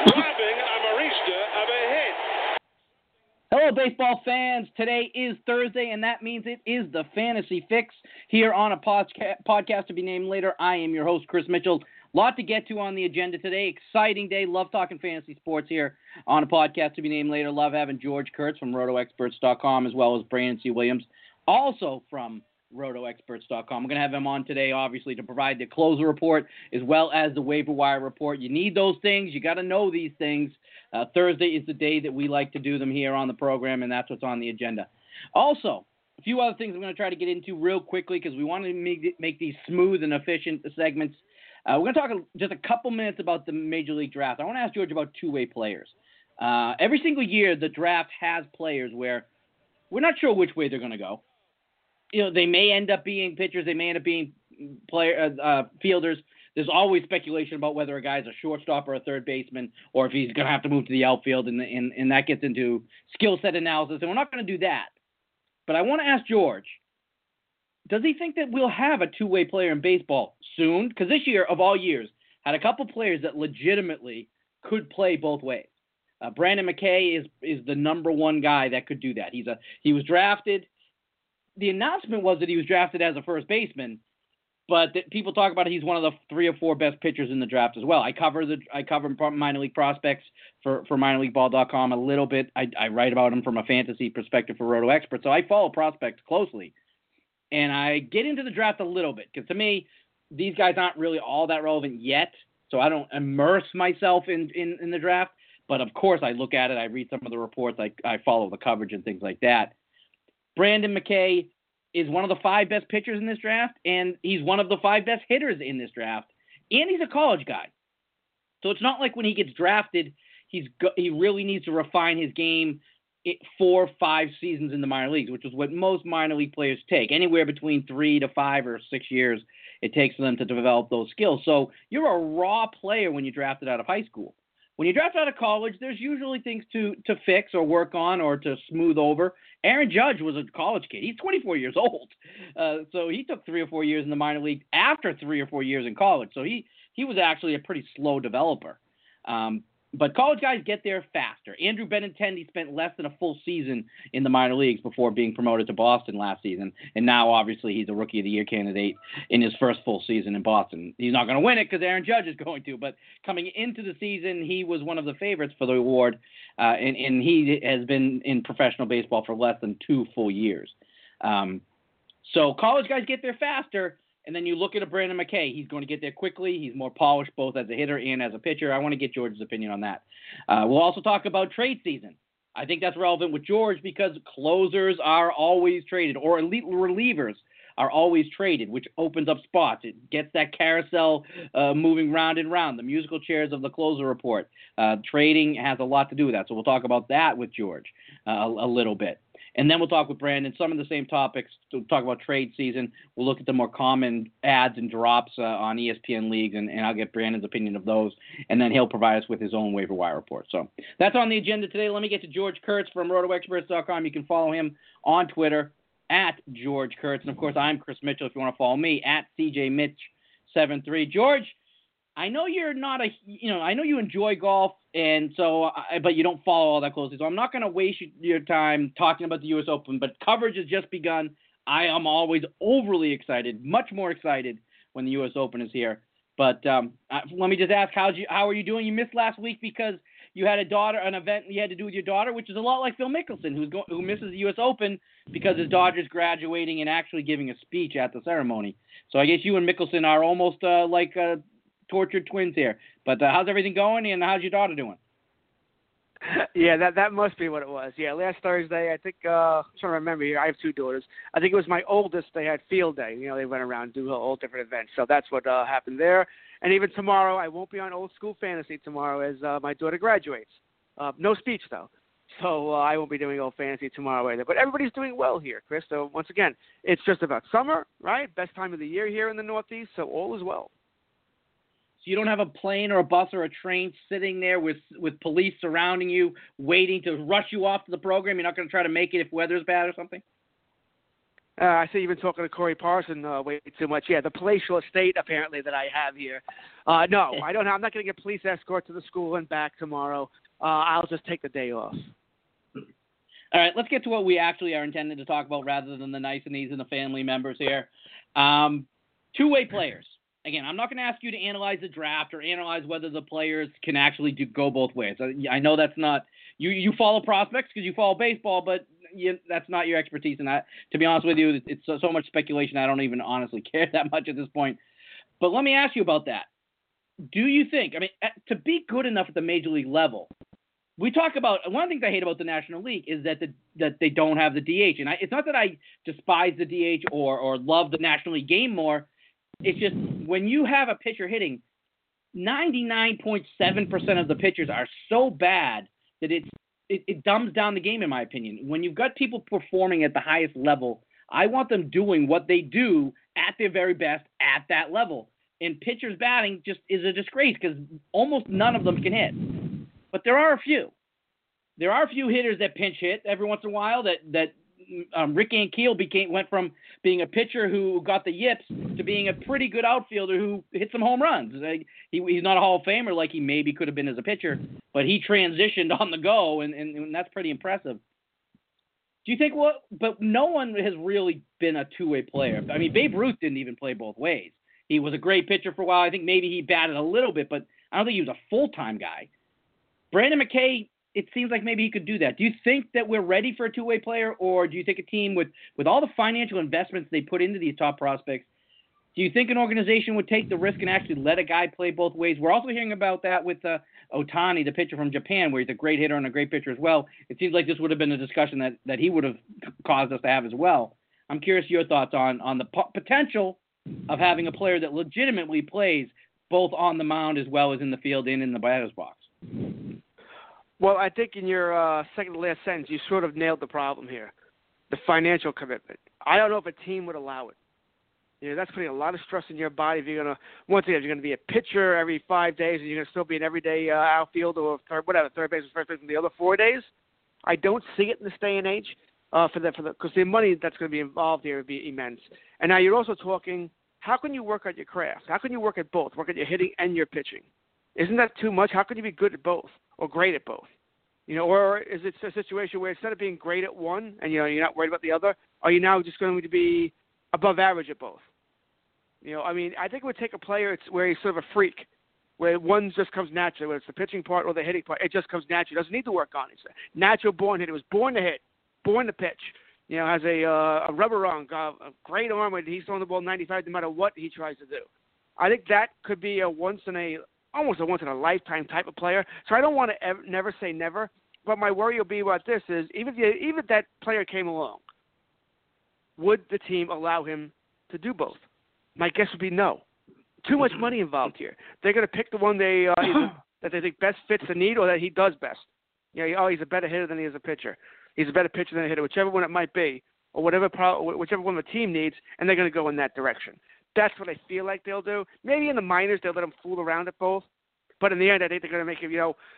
grabbing Amarista of a hit. Hello, baseball fans. Today is Thursday, and that means it is the Fantasy Fix here on a podcast to be named later. I am your host, Chris Mitchell. Lot to get to on the agenda today. Exciting day. Love talking fantasy sports here on a podcast to be named later. Love having George Kurtz from RotoExperts.com as well as Brandon C. Williams, also from RotoExperts.com. We're going to have him on today, obviously, to provide the closer report as well as the waiver wire report. You need those things. You got to know these things. Thursday is the day that we like to do them here on the program, and that's what's on the agenda. Also, a few other things I'm going to try to get into real quickly because we want to make these smooth and efficient segments. We're going to talk just a couple minutes about the Major League Draft. I want to ask George about two-way players. Every single year, the draft has players where we're not sure which way they're going to go. You know, they may end up being pitchers. They may end up being fielders. There's always speculation about whether a guy's a shortstop or a third baseman, or if he's going to have to move to the outfield, and that gets into skill set analysis. And we're not going to do that. But I want to ask George, does he think that we'll have a two-way player in baseball soon? Because this year, of all years, had a couple players that legitimately could play both ways. Brandon McKay is the number one guy that could do that. He was drafted. The announcement was that he was drafted as a first baseman, but people talk about he's one of the 3 or 4 best pitchers in the draft as well. I cover minor league prospects for minorleagueball.com a little bit. I write about him from a fantasy perspective for Roto Expert, so I follow prospects closely. And I get into the draft a little bit because to me, these guys aren't really all that relevant yet, so I don't immerse myself in the draft. But of course, I look at it, I read some of the reports, I follow the coverage and things like that. Brandon McKay is one of the 5 best pitchers in this draft, and he's one of the 5 best hitters in this draft, and he's a college guy. So it's not like when he gets drafted, he really needs to refine his game 4 or 5 seasons in the minor leagues, which is what most minor league players take, anywhere between 3 to 5 or 6 years it takes for them to develop those skills. So you're a raw player when you drafted out of high school. When you draft out of college, there's usually things to fix or work on or to smooth over. Aaron Judge was a college kid. He's 24 years old. So he took 3 or 4 years in the minor league after 3 or 4 years in college. So he was actually a pretty slow developer. But college guys get there faster. Andrew Benintendi spent less than a full season in the minor leagues before being promoted to Boston last season. And now, obviously, he's a Rookie of the Year candidate in his first full season in Boston. He's not going to win it because Aaron Judge is going to. But coming into the season, he was one of the favorites for the award. And he has been in professional baseball for less than 2 full years. So college guys get there faster. And then you look at a Brandon McKay. He's going to get there quickly. He's more polished both as a hitter and as a pitcher. I want to get George's opinion on that. We'll also talk about trade season. I think that's relevant with George because closers are always traded, or elite relievers are always traded, which opens up spots. It gets that carousel moving round and round, the musical chairs of the closer report. Trading has a lot to do with that. So we'll talk about that with George a little bit. And then we'll talk with Brandon some of the same topics. We'll talk about trade season. We'll look at the more common ads and drops on ESPN leagues, and I'll get Brandon's opinion of those. And then he'll provide us with his own waiver wire report. So that's on the agenda today. Let me get to George Kurtz from RotoExperts.com. You can follow him on Twitter at George Kurtz. And, of course, I'm Chris Mitchell if you want to follow me at CJMitch73. George, I know you're not I know you enjoy golf, and so, but you don't follow all that closely. So I'm not going to waste your time talking about the U.S. Open, but coverage has just begun. I am always overly excited, much more excited when the U.S. Open is here. But let me just ask, how are you doing? You missed last week because you had an event you had to do with your daughter, which is a lot like Phil Mickelson, who misses the U.S. Open because his daughter's graduating and actually giving a speech at the ceremony. So I guess you and Mickelson are almost like tortured twins here. But how's everything going, and how's your daughter doing? Yeah, that must be what it was. Yeah, last Thursday, I think, I'm trying to remember here, I have 2 daughters. I think it was my oldest, they had field day. You know, they went around and do all different events. So that's what happened there. And even tomorrow, I won't be on Old School Fantasy tomorrow as my daughter graduates. No speech, though. So I won't be doing Old Fantasy tomorrow either. But everybody's doing well here, Chris. So once again, it's just about summer, right? Best time of the year here in the Northeast, so all is well. So you don't have a plane or a bus or a train sitting there with police surrounding you, waiting to rush you off to the program? You're not going to try to make it if weather's bad or something? I see you've been talking to Corey Parson way too much. Yeah, the palatial estate apparently that I have here. No, I don't. I'm not going to get police escort to the school and back tomorrow. I'll just take the day off. All right, let's get to what we actually are intended to talk about rather than the niceties and the family members here. Two-way players. Again, I'm not going to ask you to analyze the draft or analyze whether the players can actually go both ways. I know that's not – you follow prospects because you follow baseball, but that's not your expertise. And to be honest with you, it's so much speculation I don't even honestly care that much at this point. But let me ask you about that. Do you think – to be good enough at the major league level, we talk about – one of the things I hate about the National League is that they don't have the DH. And it's not that I despise the DH or love the National League game more. It's just when you have a pitcher hitting, 99.7% of the pitchers are so bad that it dumbs down the game, in my opinion. When you've got people performing at the highest level, I want them doing what they do at their very best at that level. And pitchers batting just is a disgrace because almost none of them can hit. But there are a few. There are a few hitters that pinch hit every once in a while that Rick Ankiel went from being a pitcher who got the yips to being a pretty good outfielder who hit some home runs. He's not a Hall of Famer like he maybe could have been as a pitcher, but he transitioned on the go, and that's pretty impressive. Do you think but no one has really been a two-way player. I mean, Babe Ruth didn't even play both ways. He was a great pitcher for a while. I think maybe he batted a little bit, but I don't think he was a full-time guy. Brandon McKay, it seems like maybe he could do that. Do you think that we're ready for a two-way player, or do you think a team with all the financial investments they put into these top prospects, do you think an organization would take the risk and actually let a guy play both ways? We're also hearing about that with Otani, the pitcher from Japan, where he's a great hitter and a great pitcher as well. It seems like this would have been a discussion that he would have caused us to have as well. I'm curious your thoughts on the potential of having a player that legitimately plays both on the mound as well as in the field and in the batter's box. Well, I think in your second to last sentence, you sort of nailed the problem here, the financial commitment. I don't know if a team would allow it. That's putting a lot of stress on your body. If you're going to, once again, if you're going to be a pitcher every 5 days and you're going to still be an everyday outfield or third base or first base the other 4 days, I don't see it in this day and age because the money that's going to be involved here would be immense. And now you're also talking, how can you work at your craft? How can you work at both, work at your hitting and your pitching? Isn't that too much? How can you be good at both or great at both? Or is it a situation where instead of being great at one and, you're not worried about the other, are you now just going to be above average at both? I think it would take a player where he's sort of a freak, where one just comes naturally, whether it's the pitching part or the hitting part. It just comes naturally. He doesn't need to work on it. He's a natural born hitter. He was born to hit, born to pitch. Has a rubber arm, a great arm when he's throwing the ball 95 no matter what he tries to do. I think that could be almost a once-in-a-lifetime type of player. So I don't want to never say never, but my worry will be about this is even if that player came along, would the team allow him to do both? My guess would be no. Too much money involved here. They're going to pick the one that they think best fits the need or that he does best. He's a better hitter than he is a pitcher. He's a better pitcher than a hitter, whichever one it might be, or whichever one the team needs, and they're going to go in that direction. That's what I feel like they'll do. Maybe in the minors they'll let him fool around at both, but in the end I think they're going to make him,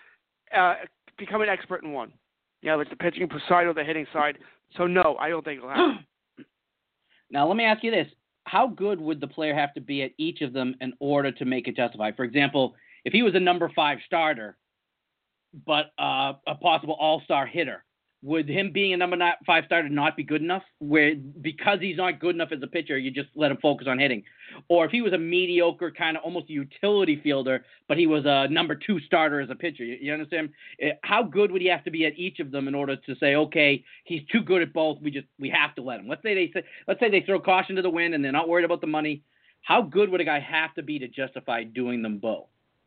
become an expert in one. Like the pitching side or the hitting side. So no, I don't think it'll happen. Now let me ask you this: how good would the player have to be at each of them in order to make it justify? For example, if he was a number 5 starter, but a possible all-star hitter, would him being a number 5 starter not be good enough? Because he's not good enough as a pitcher, you just let him focus on hitting. Or if he was a mediocre kind of almost utility fielder, but he was a number 2 starter as a pitcher, you understand? How good would he have to be at each of them in order to say, okay, he's too good at both. We have to let him. Let's say they throw caution to the wind and they're not worried about the money. How good would a guy have to be to justify doing them both?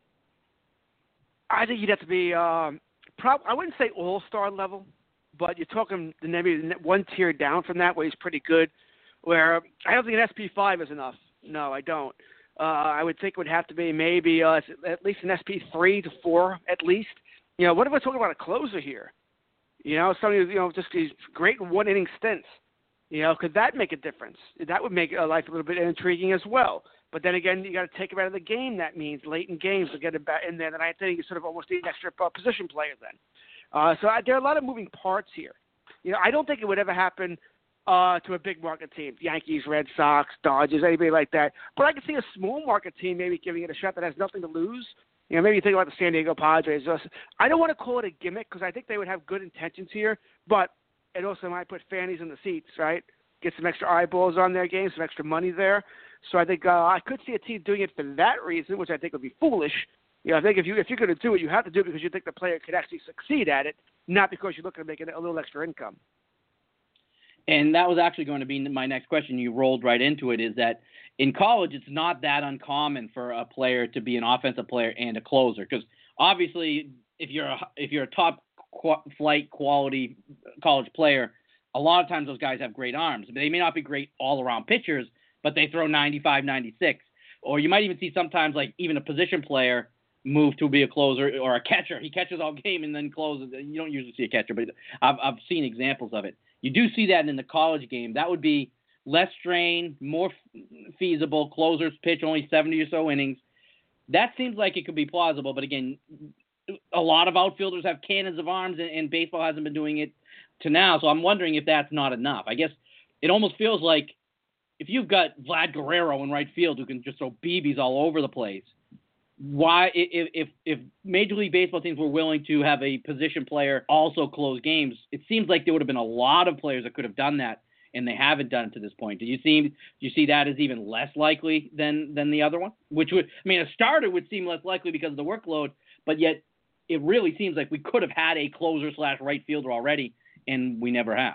I think you'd have to be. I wouldn't say all-star level. But you're talking maybe one tier down from that where he's pretty good, where I don't think an SP5 is enough. No, I don't. I would think it would have to be maybe at least an SP3 to 4 at least. What if we're talking about a closer here? Somebody just these great one-inning stints. Could that make a difference? That would make life a little bit intriguing as well. But then again, you got to take him out of the game. That means late in games to get him back in there. Then I think you sort of almost need an extra position player then. So there are a lot of moving parts here. I don't think it would ever happen to a big market team, Yankees, Red Sox, Dodgers, anybody like that. But I can see a small market team maybe giving it a shot that has nothing to lose. You know, maybe you think about the San Diego Padres. I don't want to call it a gimmick because I think they would have good intentions here, but it also might put fannies in the seats, right? Get some extra eyeballs on their game, some extra money there. So I think I could see a team doing it for that reason, which I think would be foolish. You know, I think if you're going to do it, you have to do it because you think the player could actually succeed at it, not because you're looking to make a little extra income. And that was actually going to be my next question. You rolled right into it, is that in college, it's not that uncommon for a player to be an offensive player and a closer. Because obviously, if you're a top flight quality college player, a lot of times those guys have great arms. They may not be great all-around pitchers, but they throw 95, 96. Or you might even see sometimes like even a position player move to be a closer or a catcher. He catches all game and then closes. You don't usually see a catcher, but I've seen examples of it. You do see that in the college game. That would be less strain, more feasible. Closers pitch only 70 or so innings. That seems like it could be plausible, but again, a lot of outfielders have cannons of arms, and baseball hasn't been doing it to now. So I'm wondering if that's not enough. I guess it almost feels like if you've got Vlad Guerrero in right field who can just throw BBs all over the place, why, if Major League Baseball teams were willing to have a position player also close games, it seems like there would have been a lot of players that could have done that, and they haven't done it to this point. Do you see that as even less likely than the other one? Which would, I mean, a starter would seem less likely because of the workload, but yet it really seems like we could have had a closer / right fielder already, and we never have.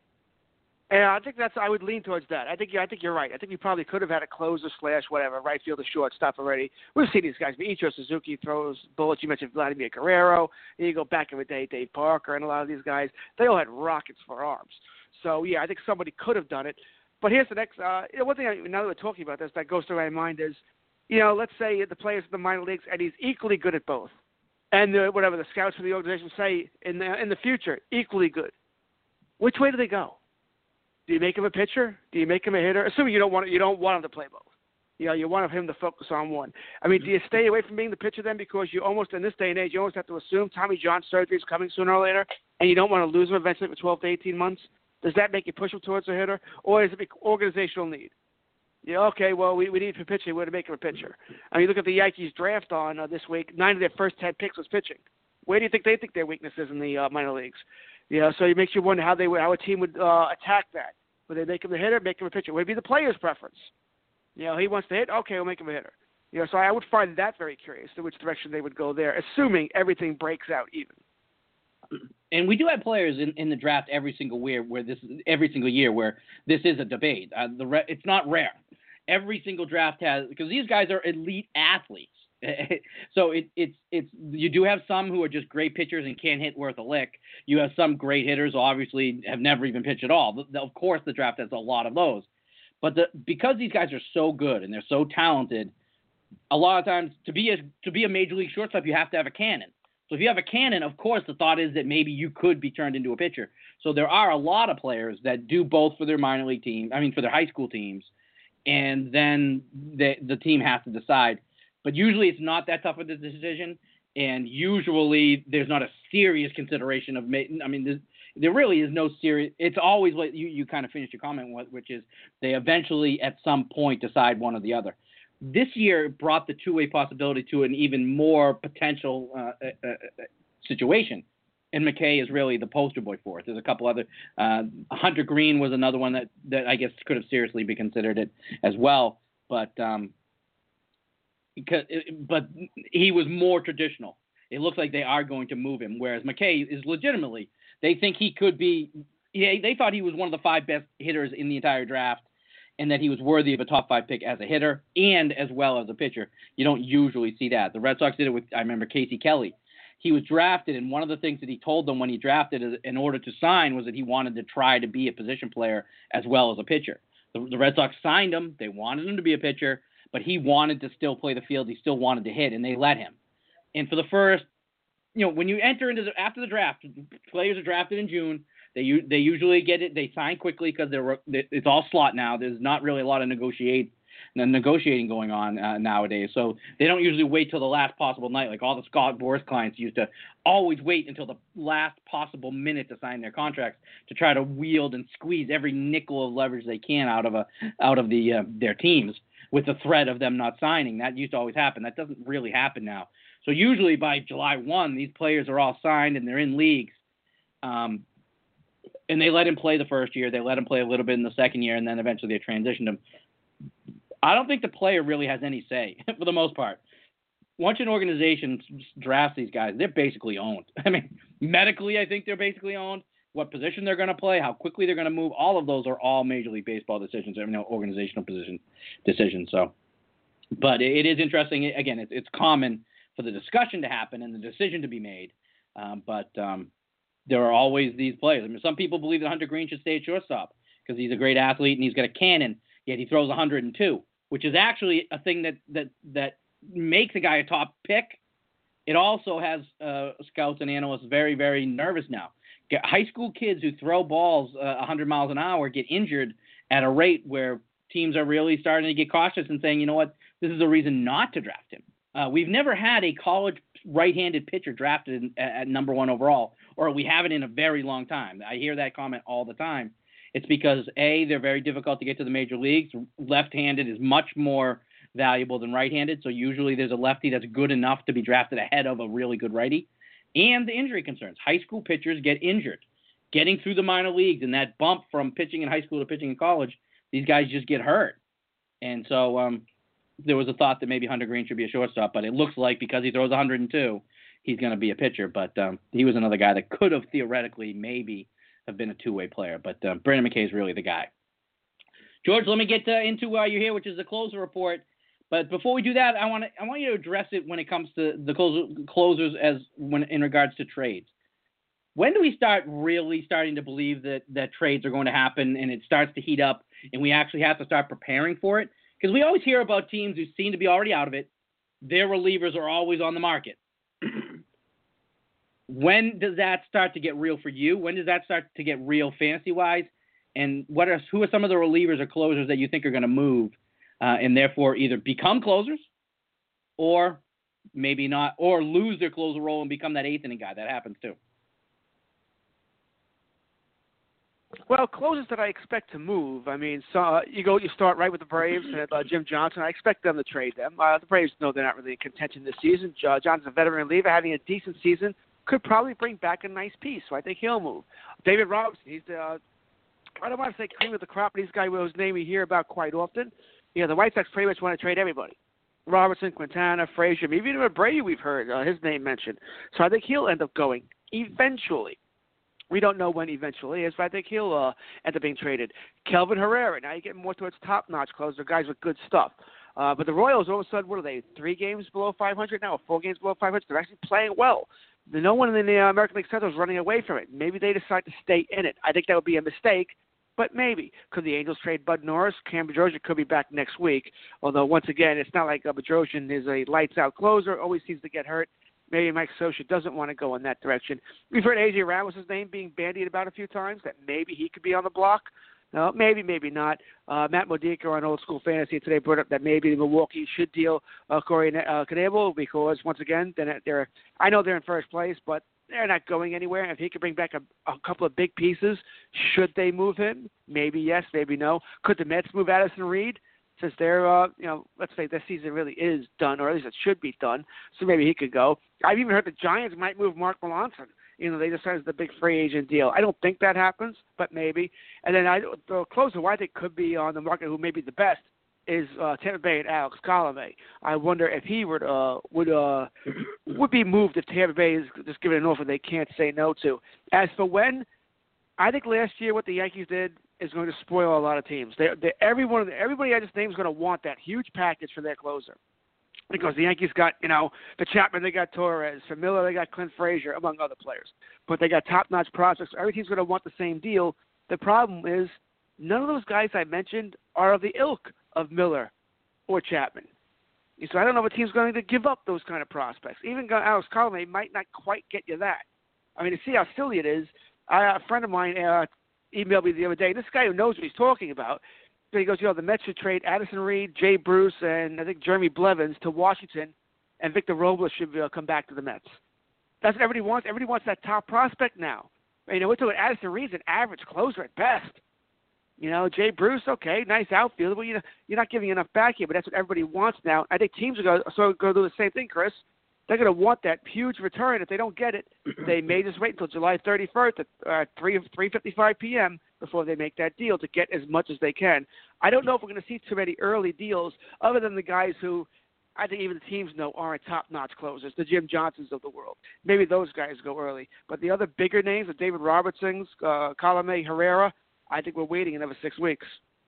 Yeah, I think I would lean towards that. I think you're right. I think we probably could have had a closer / whatever, right fielder, shortstop already. We've seen these guys. Ichiro Suzuki throws bullets. You mentioned Vladimir Guerrero. And you go back in the day, Dave Parker, and a lot of these guys, they all had rockets for arms. So, yeah, I think somebody could have done it. But here's the next one thing, now that we're talking about this, that goes through my mind is, you know, let's say the player's in the minor leagues and he's equally good at both. And whatever the scouts for the organization say in the future, equally good. Which way do they go? Do you make him a pitcher? Do you make him a hitter? Assuming you don't want him to play both. You know, you want him to focus on one. I mean, do you stay away from being the pitcher then because you almost, in this day and age, you almost have to assume Tommy John surgery is coming sooner or later, and you don't want to lose him eventually for 12 to 18 months? Does that make you push him towards a hitter, or is it an organizational need? Yeah, okay, well, we need for pitching. We're going to make him a pitcher. I mean, look at the Yankees draft on this week. 9 of their first 10 picks was pitching. Where do you think they think their weakness is in the minor leagues? You know, so it makes you wonder how a team would attack that. Would they make him a hitter, make him a pitcher? Would it be the player's preference? You know, he wants to hit, okay, we'll make him a hitter. You know, so I would find that very curious to which direction they would go there, assuming everything breaks out even. And we do have players in the draft every single year where this is a debate. It's not rare. Every single draft has, because these guys are elite athletes. So it's you do have some who are just great pitchers and can't hit worth a lick. You have some great hitters who obviously have never even pitched at all. Of course, the draft has a lot of those. But because these guys are so good and they're so talented, a lot of times to be a major league shortstop, you have to have a cannon. So if you have a cannon, of course, the thought is that maybe you could be turned into a pitcher. So there are a lot of players that do both for their minor league team, for their high school teams, and then the team has to decide. But usually it's not that tough of a decision, and usually there's not a serious consideration of there really is no serious – it's always what you kind of finished your comment with, which is they eventually at some point decide one or the other. This year brought the two-way possibility to an even more potential situation, and McKay is really the poster boy for it. There's a couple other Hunter Green was another one that I guess could have seriously been considered it as well, but he was more traditional. It looks like they are going to move him, whereas McKay is legitimately – they think he could be – they thought he was one of the 5 best hitters in the entire draft, and that he was worthy of a top 5 pick as a hitter and as well as a pitcher. You don't usually see that. The Red Sox did it with, I remember, Casey Kelly. He was drafted, and one of the things that he told them when he drafted in order to sign was that he wanted to try to be a position player as well as a pitcher. The Red Sox signed him. They wanted him to be a pitcher, but he wanted to still play the field. He still wanted to hit, and they let him. And for the first, when you enter into after the draft, players are drafted in June. They usually get it. They sign quickly because it's all slot now. There's not really a lot of negotiating going on nowadays. So they don't usually wait till the last possible night. Like all the Scott Boras clients used to always wait until the last possible minute to sign their contracts to try to wield and squeeze every nickel of leverage they can out of their teams with the threat of them not signing. That used to always happen. That doesn't really happen now. So usually by July 1, these players are all signed and they're in leagues. And they let him play the first year. They let him play a little bit in the second year, and then eventually they transitioned him. I don't think the player really has any say for the most part. Once an organization drafts these guys, they're basically owned. I mean, medically, I think they're basically owned. What position they're going to play, how quickly they're going to move, all of those are all Major League Baseball decisions, organizational decisions. So, but it is interesting. Again, it's common for the discussion to happen and the decision to be made. But there are always these players. I mean, some people believe that Hunter Green should stay at shortstop because he's a great athlete and he's got a cannon, yet he throws 102, which is actually a thing that makes a guy a top pick. It also has scouts and analysts very, very nervous now. High school kids who throw balls 100 miles an hour get injured at a rate where teams are really starting to get cautious and saying, you know what, this is a reason not to draft him. We've never had a college right-handed pitcher drafted at number 1 overall, or we haven't in a very long time. I hear that comment all the time. It's because, A, they're very difficult to get to the major leagues. Left-handed is much more valuable than right-handed, so usually there's a lefty that's good enough to be drafted ahead of a really good righty. And the injury concerns. High school pitchers get injured. Getting through the minor leagues and that bump from pitching in high school to pitching in college, these guys just get hurt. And so there was a thought that maybe Hunter Green should be a shortstop, but it looks like because he throws 102, he's going to be a pitcher. But he was another guy that could have theoretically maybe have been a two-way player. But Brendan McKay is really the guy. George, let me get into why you're here, which is the closer report. But before we do that, I want you to address it when it comes to the closers in regards to trades. When do we starting to believe that trades are going to happen and it starts to heat up and we actually have to start preparing for it? Because we always hear about teams who seem to be already out of it. Their relievers are always on the market. When does that start to get real for you? When does that start to get real fantasy-wise? And who are some of the relievers or closers that you think are going to move and therefore either become closers or maybe not, or lose their closer role and become that eighth inning guy? That happens too. Well, closers that I expect to move. I mean, so you start right with the Braves and Jim Johnson. I expect them to trade them. The Braves know they're not really in contention this season. Johnson's a veteran reliever, having a decent season, could probably bring back a nice piece. So I think he'll move. David Robertson, he's the I don't want to say cream of the crop, but he's a guy whose name we hear about quite often. The White Sox pretty much want to trade everybody. Robertson, Quintana, Frazier, maybe even Brady we've heard his name mentioned. So I think he'll end up going eventually. We don't know when eventually is, but I think he'll end up being traded. Kelvin Herrera, now you get more towards top-notch closer, guys with good stuff. But the Royals, all of a sudden, what are they, 3 games below 500 now, or 4 games below 500? They're actually playing well. No one in the American League Central is running away from it. Maybe they decide to stay in it. I think that would be a mistake, but maybe. Could the Angels trade Bud Norris? Cam Bedrosian could be back next week, although, once again, it's not like Bedrosian is a lights-out closer, always seems to get hurt. Maybe Mike Scioscia doesn't want to go in that direction. We've heard A.J. Ramos' name being bandied about a few times, that maybe he could be on the block. No, maybe not. Matt Modica on Old School Fantasy today brought up that maybe Milwaukee should deal Corey Knebel because, once again, I know they're in first place, but they're not going anywhere. If he could bring back a couple of big pieces, should they move him? Maybe yes, maybe no. Could the Mets move Addison Reed? Since they're, let's say this season really is done, or at least it should be done, so maybe he could go. I've even heard the Giants might move Mark Melancon. They decided the big free agent deal. I don't think that happens, but maybe. And then the closer who I think could be on the market, who may be the best, is Tampa Bay and Alex Colomé. I wonder if he would be moved if Tampa Bay is just given an offer they can't say no to. As for when, I think last year what the Yankees did is going to spoil a lot of teams. Everybody I just named is going to want that huge package for their closer. Because the Yankees got, the Chapman, they got Torres. For Miller, they got Clint Frazier, among other players. But they got top-notch prospects. Every team's going to want the same deal. The problem is none of those guys I mentioned are of the ilk of Miller or Chapman. So I don't know if a team's going to give up those kind of prospects. Even Alex Colomé might not quite get you that. I mean, to see how silly it is, a friend of mine emailed me the other day. This guy who knows what he's talking about, So he goes, the Mets should trade Addison Reed, Jay Bruce, and I think Jeremy Blevins to Washington, and Victor Robles should come back to the Mets. That's what everybody wants. Everybody wants that top prospect now. We're talking Addison Reed's an average closer at best. Jay Bruce, okay, nice outfielder. Well, you're not giving enough back here, but that's what everybody wants now. I think teams are going to do the same thing, Chris. They're going to want that huge return. If they don't get it, they may just wait until July 31st at 3:55 p.m. before they make that deal to get as much as they can. I don't know if we're going to see too many early deals other than the guys who I think even the teams know aren't top-notch closers, the Jim Johnsons of the world. Maybe those guys go early. But the other bigger names, the David Robertsons, Colome Herrera, I think we're waiting another 6 weeks.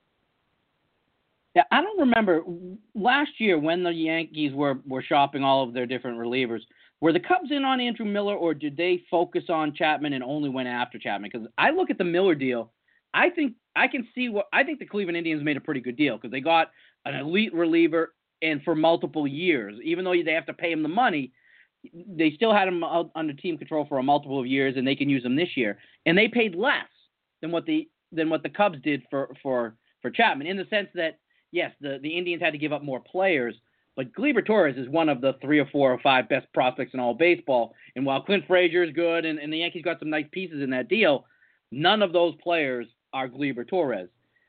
Yeah, I don't remember last year when the Yankees were shopping all of their different relievers. Were the Cubs in on Andrew Miller, or did they focus on Chapman and only went after Chapman? Because I look at the Miller deal, I think the Cleveland Indians made a pretty good deal because they got an elite reliever and for multiple years. Even though they have to pay him the money, they still had him under team control for a multiple of years, and they can use him this year. And they paid less than what the Cubs did for Chapman, in the sense that, yes, the Indians had to give up more players, but Gleyber Torres is one of the 3 or 4 or 5 best prospects in all baseball. And while Clint Frazier is good and the Yankees got some nice pieces in that deal, none of those players are Gleyber Torres.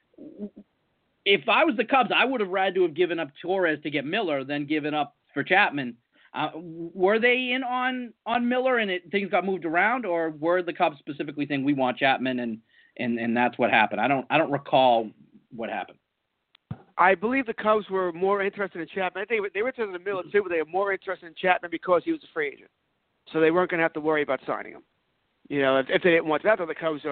If I was the Cubs, I would have rather to have given up Torres to get Miller than given up for Chapman. Were they in on Miller and things got moved around, or were the Cubs specifically saying we want Chapman and that's what happened? I don't recall what happened. I believe the Cubs were more interested in Chapman. I think they were interested in Miller too, but they were more interested in Chapman because he was a free agent, so they weren't going to have to worry about signing him. If they didn't want that, the Cubs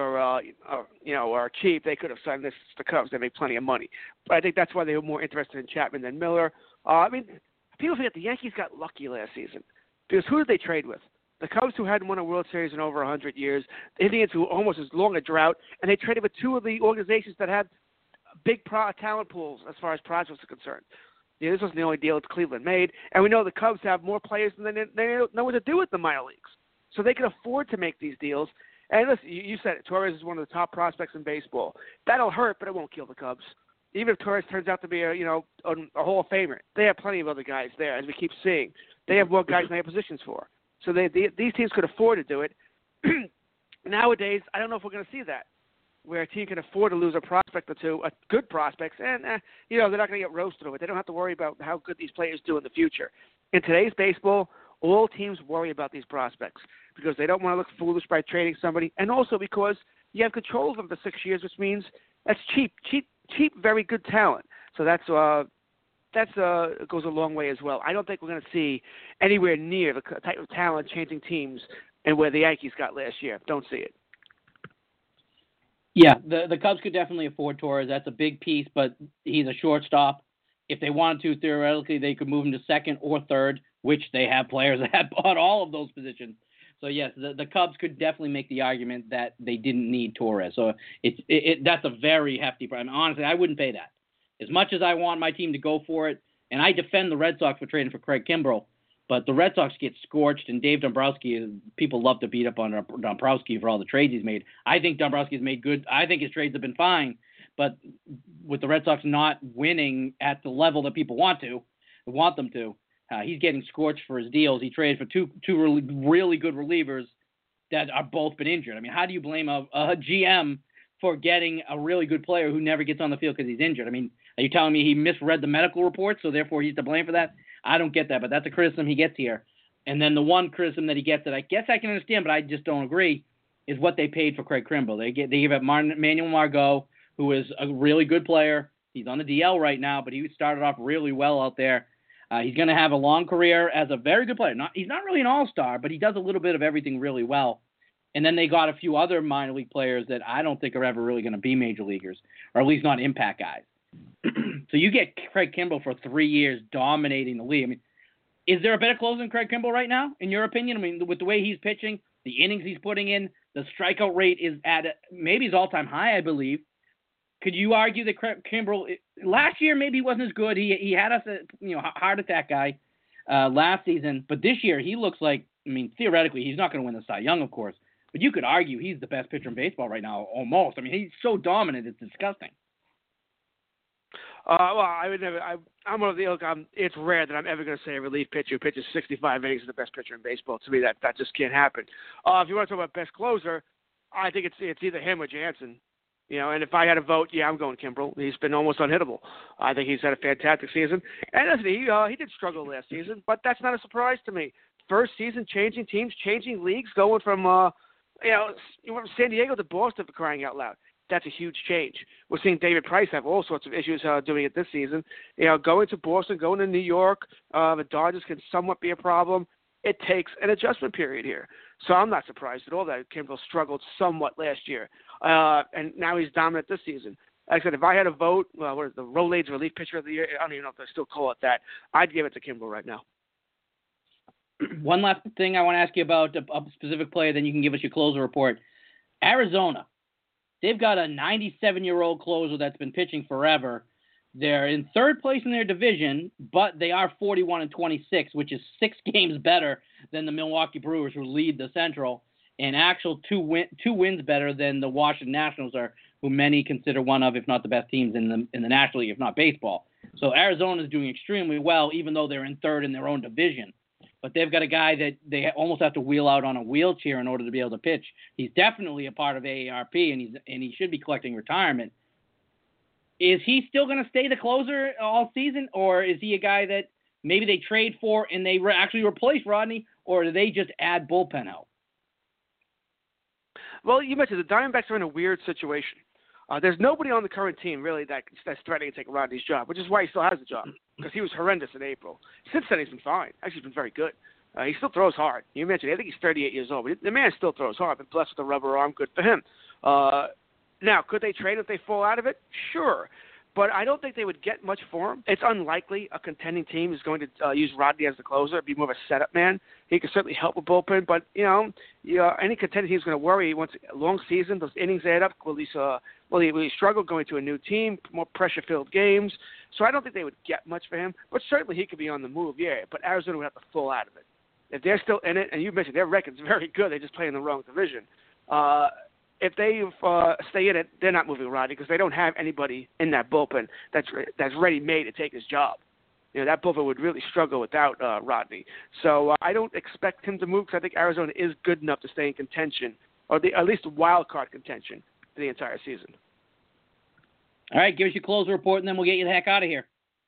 are cheap. They could have signed the Cubs. They make plenty of money. But I think that's why they were more interested in Chapman than Miller. People forget the Yankees got lucky last season because who did they trade with? The Cubs, who hadn't won a World Series in over 100 years, the Indians, who almost as long a drought, and they traded with 2 of the organizations that had big talent pools as far as prospects are concerned. This wasn't the only deal that Cleveland made, and we know the Cubs have more players than they know what to do with the minor leagues. So they can afford to make these deals. And listen, you said it, Torres is one of the top prospects in baseball. That'll hurt, but it won't kill the Cubs. Even if Torres turns out to be a Hall of Famer, they have plenty of other guys there, as we keep seeing. They have more guys in their positions for. So these teams could afford to do it. Nowadays, I don't know if we're going to see that, where a team can afford to lose a prospect or two, a good prospects, and they're not going to get roasted over it. They don't have to worry about how good these players do in the future. In today's baseball, all teams worry about these prospects because they don't want to look foolish by trading somebody, and also because you have control of them for 6 years, which means that's cheap, very good talent. So that goes a long way as well. I don't think we're going to see anywhere near the type of talent changing teams and where the Yankees got last year. Don't see it. Yeah, the Cubs could definitely afford Torres. That's a big piece, but he's a shortstop. If they wanted to, theoretically, they could move him to second or third, which they have players that have bought all of those positions. So, yes, the Cubs could definitely make the argument that they didn't need Torres. So that's a very hefty price. Honestly, I wouldn't pay that. As much as I want my team to go for it, and I defend the Red Sox for trading for Craig Kimbrell, but the Red Sox get scorched, and Dave Dombrowski, people love to beat up on Dombrowski for all the trades he's made. I think Dombrowski's made good. I think his trades have been fine, but with the Red Sox not winning at the level that people want them to, he's getting scorched for his deals. He traded for two really good relievers that are both been injured. I mean, how do you blame a GM for getting a really good player who never gets on the field because he's injured? I mean, are you telling me he misread the medical report, so therefore he's to blame for that? I don't get that, but that's a criticism he gets here. And then the one criticism that he gets that I guess I can understand, but I just don't agree, is what they paid for Craig Kimbrell. They gave up Manuel Margot, who is a really good player. He's on the DL right now, but he started off really well out there. He's going to have a long career as a very good player. He's not really an all-star, but he does a little bit of everything really well. And then they got a few other minor league players that I don't think are ever really going to be major leaguers, or at least not impact guys. So you get Craig Kimbrell for 3 years dominating the league. I mean, is there a better closer than Craig Kimbrell right now, in your opinion? I mean, with the way he's pitching, the innings he's putting in, the strikeout rate is at maybe his all-time high, I believe. Could you argue that Craig Kimbrell last year maybe he wasn't as good? He had us a heart attack guy last season, but this year he looks like, I mean, theoretically he's not going to win the Cy Young, of course, but you could argue he's the best pitcher in baseball right now, almost. I mean, he's so dominant, it's disgusting. Well, I would never. I'm one of the ilk. It's rare that I'm ever going to say a relief pitcher who pitches 65 innings is the best pitcher in baseball. To me, that just can't happen. If you want to talk about best closer, I think it's either him or Jansen. And if I had a vote, yeah, I'm going Kimbrel. He's been almost unhittable. I think he's had a fantastic season. And listen, he did struggle last season, but that's not a surprise to me. First season, changing teams, changing leagues, going from you went from San Diego to Boston, for crying out loud. That's a huge change. We're seeing David Price have all sorts of issues doing it this season. Going to Boston, going to New York, the Dodgers can somewhat be a problem. It takes an adjustment period here. So I'm not surprised at all that Kimbrel struggled somewhat last year. And now he's dominant this season. Like I said, if I had a vote, what is the Rolaids Relief Pitcher of the Year? I don't even know if they still call it that. I'd give it to Kimbrel right now. One last thing I want to ask you about a specific player, then you can give us your closer report. Arizona. They've got a 97-year-old closer that's been pitching forever. They're in third place in their division, but they are 41-26, which is 6 games better than the Milwaukee Brewers, who lead the Central, and actual two wins better than the Washington Nationals are, who many consider one of, if not the best teams in the National League, if not baseball. So Arizona is doing extremely well, even though they're in third in their own division. But they've got a guy that they almost have to wheel out on a wheelchair in order to be able to pitch. He's definitely a part of AARP, and he should be collecting retirement. Is he still going to stay the closer all season, or is he a guy that maybe they trade for and they actually replace Rodney, or do they just add bullpen help? Well, you mentioned the Diamondbacks are in a weird situation. There's nobody on the current team really that's threatening to take Rodney's job, which is why he still has the job, because he was horrendous in April. Since then, he's been fine. Actually, he's been very good. He still throws hard. You mentioned, I think he's 38 years old, but the man still throws hard. But blessed with a rubber arm, good for him. Now, could they trade if they fall out of it? Sure. But I don't think they would get much for him. It's unlikely a contending team is going to use Rodney as the closer. It'd be more of a setup man. He could certainly help with bullpen, but any contending team is going to worry. Once a long season, those innings add up. Will he struggle going to a new team, more pressure-filled games? So I don't think they would get much for him. But certainly he could be on the move, yeah. But Arizona would have to fall out of it. If they're still in it, and you mentioned their record's very good, they just play in the wrong division. If they stay in it, they're not moving Rodney because they don't have anybody in that bullpen that's ready-made to take his job. That bullpen would really struggle without Rodney. So I don't expect him to move because I think Arizona is good enough to stay in contention, or at least wild card contention for the entire season. All right, give us your closer report, and then we'll get you the heck out of here.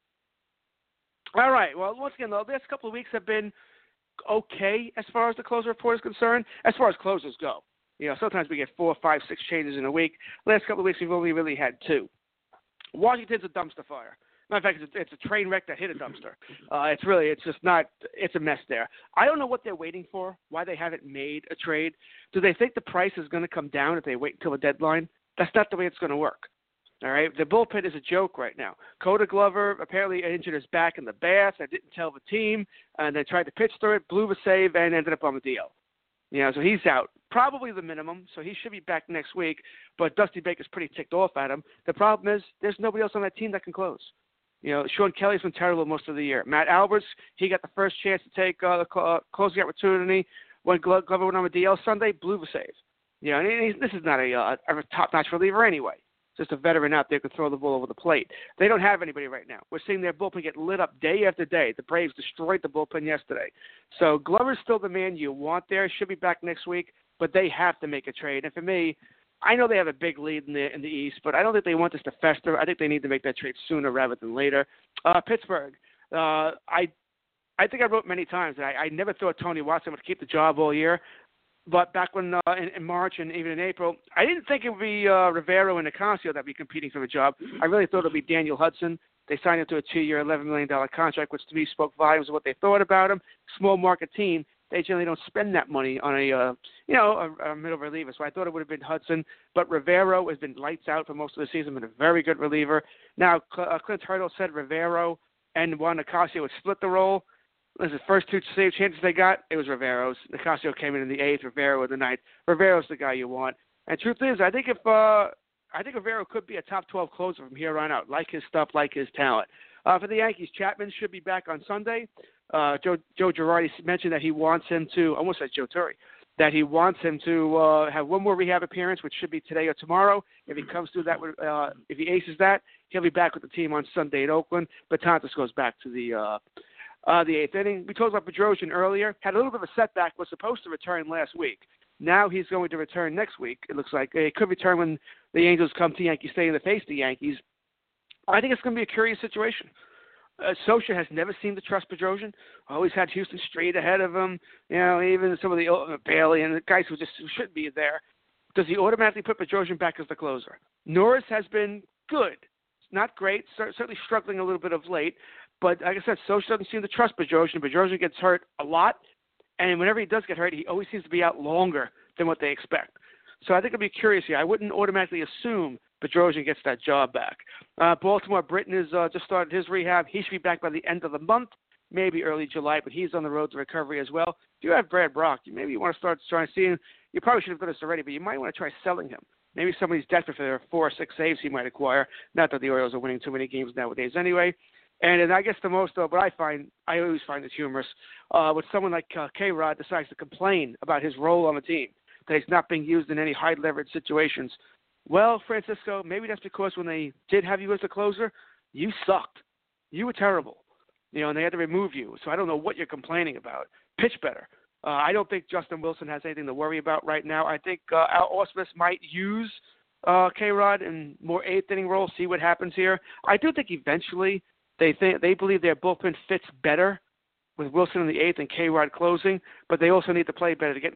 All right. Well, once again, though, the last couple of weeks have been okay as far as the closer report is concerned, as far as closers go. Sometimes we get 4, 5, 6 changes in a week. Last couple of weeks, we've only really had 2. Washington's a dumpster fire. Matter of fact, it's a train wreck that hit a dumpster. It's a mess there. I don't know what they're waiting for, why they haven't made a trade. Do they think the price is going to come down if they wait until the deadline? That's not the way it's going to work. All right, the bullpen is a joke right now. Coda Glover apparently injured his back in the bath and didn't tell the team, and they tried to pitch through it, blew the save, and ended up on the DL. So he's out. Probably the minimum, so he should be back next week, but Dusty Baker's pretty ticked off at him. The problem is there's nobody else on that team that can close. Sean Kelly's been terrible most of the year. Matt Alberts, he got the first chance to take the closing opportunity when Glover went on the DL Sunday, blew the save. And this is not a top-notch reliever anyway. Just a veteran out there who can throw the ball over the plate. They don't have anybody right now. We're seeing their bullpen get lit up day after day. The Braves destroyed the bullpen yesterday. So Glover's still the man you want there. Should be back next week, but they have to make a trade. And for me, I know they have a big lead in the East, but I don't think they want this to fester. I think they need to make that trade sooner rather than later. Pittsburgh. I think I wrote many times that I never thought Tony Watson would keep the job all year. But back when in March and even in April, I didn't think it would be Rivero and Nicasio that would be competing for the job. I really thought it would be Daniel Hudson. They signed him to a 2-year, $11 million contract, which to me spoke volumes of what they thought about him. Small market team. They generally don't spend that money on a middle reliever. So I thought it would have been Hudson. But Rivero has been lights out for most of the season, been a very good reliever. Now, Clint Hurdle said Rivero and Juan Nicasio would split the role. Listen, the first 2 save chances they got, it was Rivero's. Nicasio came in the 8th, Rivero in the 9th. Rivero's the guy you want. And truth is, I think Rivero could be a top 12 closer from here on out. Like his stuff, like his talent. For the Yankees, Chapman should be back on Sunday. Joe Girardi mentioned that he wants him to, I almost said Joe Torre. that he wants him to have one more rehab appearance, which should be today or tomorrow. If he comes through that, if he aces that, he'll be back with the team on Sunday in Oakland. Betances goes back to the eighth inning. We talked about Bedrosian earlier. Had a little bit of a setback. Was supposed to return last week. Now he's going to return next week. It looks like he could return when the Angels come to Yankee Stadium to face the Yankees. I think it's going to be a curious situation. Scioscia has never seemed to trust Bedrosian. Always had Houston straight ahead of him. Even some of the Bailey and the guys who shouldn't be there. Does he automatically put Bedrosian back as the closer? Norris has been good. It's not great. Certainly struggling a little bit of late. But like I said, Scioscia doesn't seem to trust Bedrosian. Bedrosian gets hurt a lot. And whenever he does get hurt, he always seems to be out longer than what they expect. So I think it'll be curious here. I wouldn't automatically assume Bedrosian gets that job back. Baltimore, Britton has just started his rehab. He should be back by the end of the month, maybe early July, but he's on the road to recovery as well. If you have Brad Brock, maybe you want to start trying to see him. You probably should have done this already, but you might want to try selling him. Maybe somebody's desperate for their 4 or 6 saves he might acquire. Not that the Orioles are winning too many games nowadays anyway. And then I guess the most, but I always find this humorous, when someone like K-Rod decides to complain about his role on the team, that he's not being used in any high-leverage situations. Well, Francisco, maybe that's because when they did have you as a closer, you sucked. You were terrible, and they had to remove you. So I don't know what you're complaining about. Pitch better. I don't think Justin Wilson has anything to worry about right now. I think Al Ausmus might use K-Rod in more eighth-inning role, see what happens here. I do think eventually they believe their bullpen fits better with Wilson in the eighth and K-Rod closing, but they also need to play better to get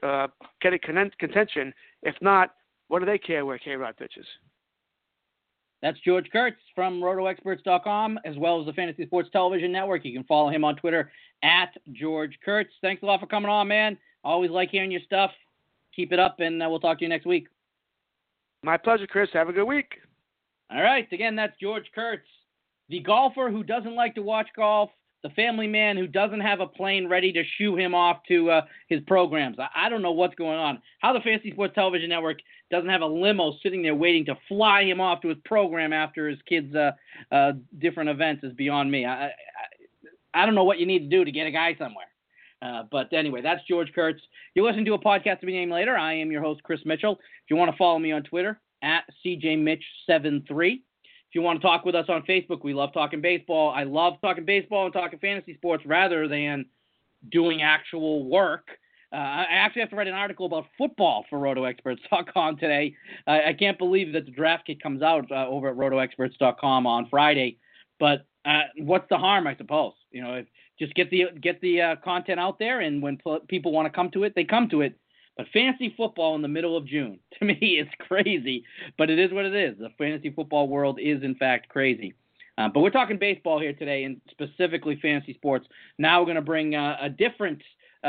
contention. If not, what do they care where K-Rod pitches? That's George Kurtz from RotoExperts.com, as well as the Fantasy Sports Television Network. You can follow him on Twitter at George Kurtz. Thanks a lot for coming on, man. Always like hearing your stuff. Keep it up, and we'll talk to you next week. My pleasure, Chris. Have a good week. All right. Again, that's George Kurtz, the golfer who doesn't like to watch golf, the family man who doesn't have a plane ready to shoo him off to his programs. I don't know what's going on. How the Fantasy Sports Television Network doesn't have a limo sitting there waiting to fly him off to his program after his kids' different events is beyond me. I don't know what you need to do to get a guy somewhere. But anyway, that's George Kurtz. You listen to a podcast to be named later. I am your host, Chris Mitchell. If you want to follow me on Twitter, at CJMitch73. If you want to talk with us on Facebook, we love talking baseball. I love talking baseball and talking fantasy sports rather than doing actual work. I actually have to write an article about football for RotoExperts.com today. I can't believe that the draft kit comes out over at RotoExperts.com on Friday. But what's the harm, I suppose? Just get the content out there, and when people want to come to it, they come to it. But fantasy football in the middle of June, to me, it's crazy. But it is what it is. The fantasy football world is, in fact, crazy. But we're talking baseball here today, and specifically fantasy sports. Now we're going to bring a different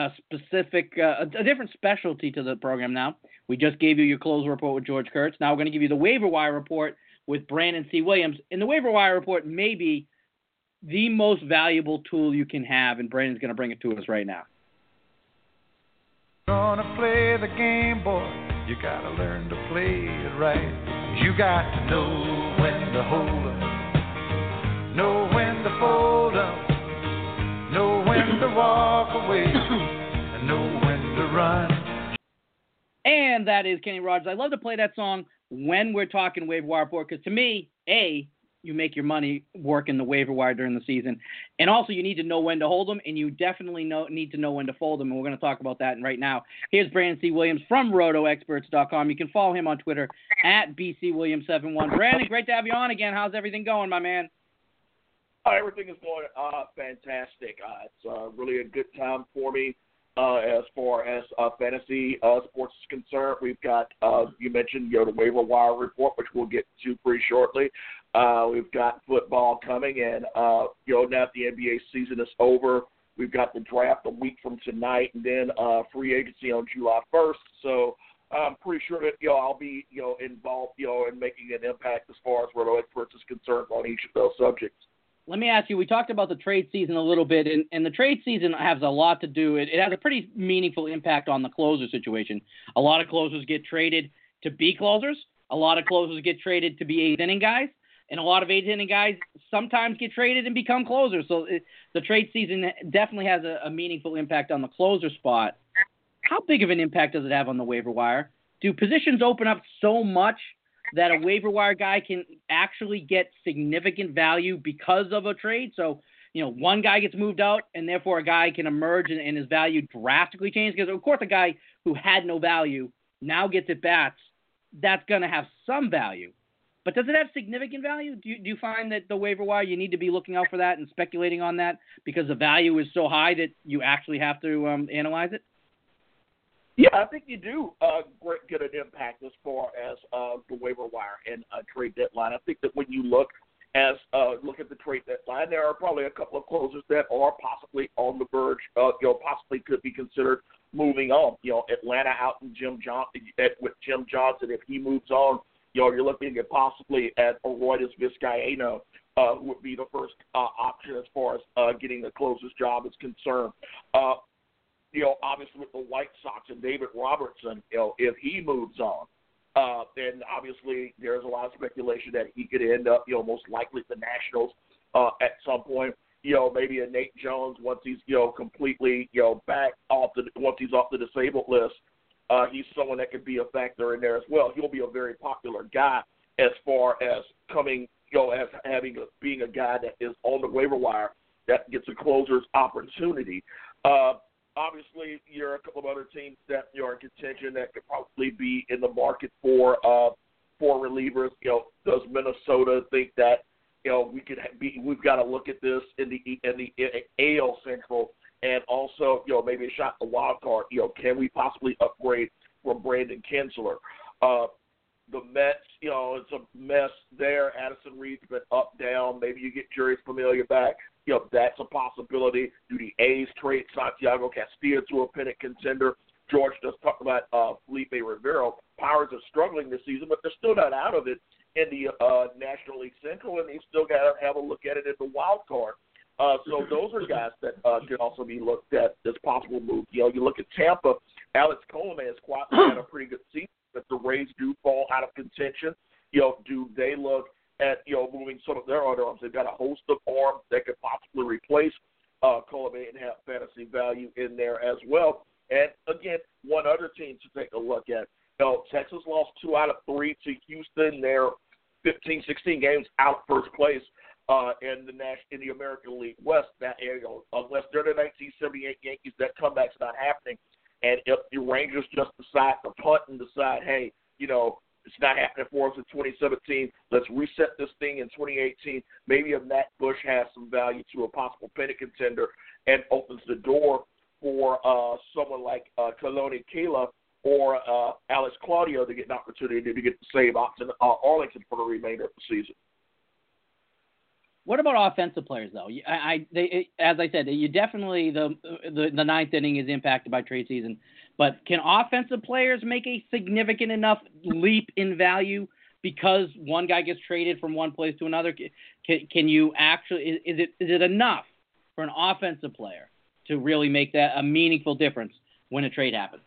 specialty to the program now. We just gave you your closer report with George Kurtz. Now we're going to give you the waiver wire report with Brandon C. Williams. And the waiver wire report may be the most valuable tool you can have, and Brandon's going to bring it to us right now. Gonna play the game, boy. You gotta learn to play it right. You got to know when to hold up, know when to fold up, know when to walk away, and know when to run. And that is Kenny Rogers. I love to play that song when we're talking waiver wire report because to me, you make your money work in the waiver wire during the season. And also you need to know when to hold them, and you definitely need to know when to fold them, and we're going to talk about that right now. Here's Brandon C. Williams from RotoExperts.com. You can follow him on Twitter at BCWilliams71. Brandon, great to have you on again. How's everything going, my man? Everything is going fantastic. It's really a good time for me as far as fantasy sports is concerned. We've got, you mentioned, the waiver wire report, which we'll get to pretty shortly. We've got football coming, and now that the NBA season is over, we've got the draft a week from tonight, and then free agency on July 1st. So I'm pretty sure that I'll be involved in making an impact as far as Roto Experts is concerned on each of those subjects. Let me ask you, we talked about the trade season a little bit, and the trade season has a lot to do. It has a pretty meaningful impact on the closer situation. A lot of closers get traded to be closers. A lot of closers get traded to be eighth-inning guys. And a lot of eighth-inning guys sometimes get traded and become closers. So the trade season definitely has a meaningful impact on the closer spot. how big of an impact does it have on the waiver wire? Do positions open up so much that a waiver wire guy can actually get significant value because of a trade? So, one guy gets moved out, and therefore a guy can emerge and his value drastically change. Because, of course, a guy who had no value now gets at bats. That's going to have some value. But does it have significant value? Do you find that the waiver wire, you need to be looking out for that and speculating on that because the value is so high that you actually have to analyze it? Yeah, I think you do get an impact as far as the waiver wire and trade deadline. I think that when you look at the trade deadline, there are probably a couple of closers that are possibly on the verge, possibly could be considered moving on. Atlanta out in with Jim Johnson. If he moves on, you're looking at possibly at Aroldis Vizcaíno, who would be the first option as far as getting the closer's job is concerned. Obviously with the White Sox and David Robertson, if he moves on, then obviously there's a lot of speculation that he could end up, most likely the Nationals at some point. Maybe a Nate Jones once he's, completely, back once he's off the disabled list. He's someone that could be a factor in there as well. He'll be a very popular guy as far as coming, as being a guy that is on the waiver wire that gets a closer's opportunity. Obviously, you're a couple of other teams that are in contention that could probably be in the market for relievers. Does Minnesota think that we've got to look at this in the AL Central and also maybe a shot at the wild card? Can we possibly upgrade from Brandon Kinsler? The Mets, it's a mess there. Addison Reed's been up, down. Maybe you get Juris Familia back. That's a possibility. Do the A's trade Santiago Castillo to a pennant contender? George just talked about Felipe Rivero. Pirates are struggling this season, but they're still not out of it in the National League Central, and they still got to have a look at it in the wild card. So those are guys that can also be looked at as possible moves. You look at Tampa. Alex Coleman has quietly had a pretty good season, but the Rays do fall out of contention. Do they look at moving some of their other arms? They've got a host of arms that could possibly replace Coleman and have fantasy value in there as well. And again, one other team to take a look at. Texas lost 2 out of 3 to Houston. They're 15, 16 games out of first place in the American League West. That unless they're the 1978 Yankees, that comeback's not happening. And if the Rangers just decide to punt and decide, hey, it's not happening for us in 2017. Let's reset this thing in 2018. Maybe if Matt Bush has some value to a possible pennant contender and opens the door for someone like Kaloni Kela or Alex Claudio to get an opportunity to get the save Arlington for the remainder of the season. What about offensive players, though? As I said, you definitely the ninth inning is impacted by trade season. But can offensive players make a significant enough leap in value because one guy gets traded from one place to another? Can you actually is it enough for an offensive player to really make that a meaningful difference when a trade happens?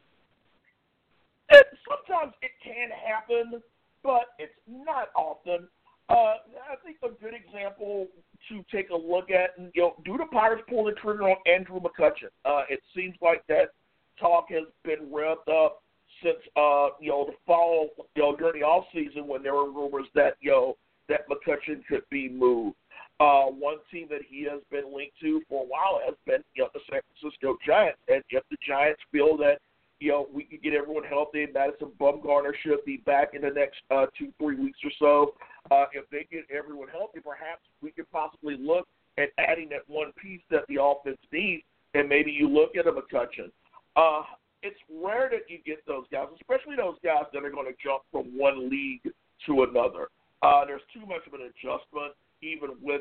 Sometimes it can happen, but it's not often. I think a good example to take a look at, do the Pirates pull the trigger on Andrew McCutchen? It seems like that talk has been revved up since the fall, during the off season when there were rumors that that McCutchen could be moved. One team that he has been linked to for a while has been the San Francisco Giants, and if the Giants feel that we can get everyone healthy, Madison Bumgarner should be back in the next 2-3 weeks or so. If they get everyone healthy, perhaps we could possibly look at adding that one piece that the offense needs, and maybe you look at a McCutchen. It's rare that you get those guys, especially those guys that are going to jump from one league to another. There's too much of an adjustment, even with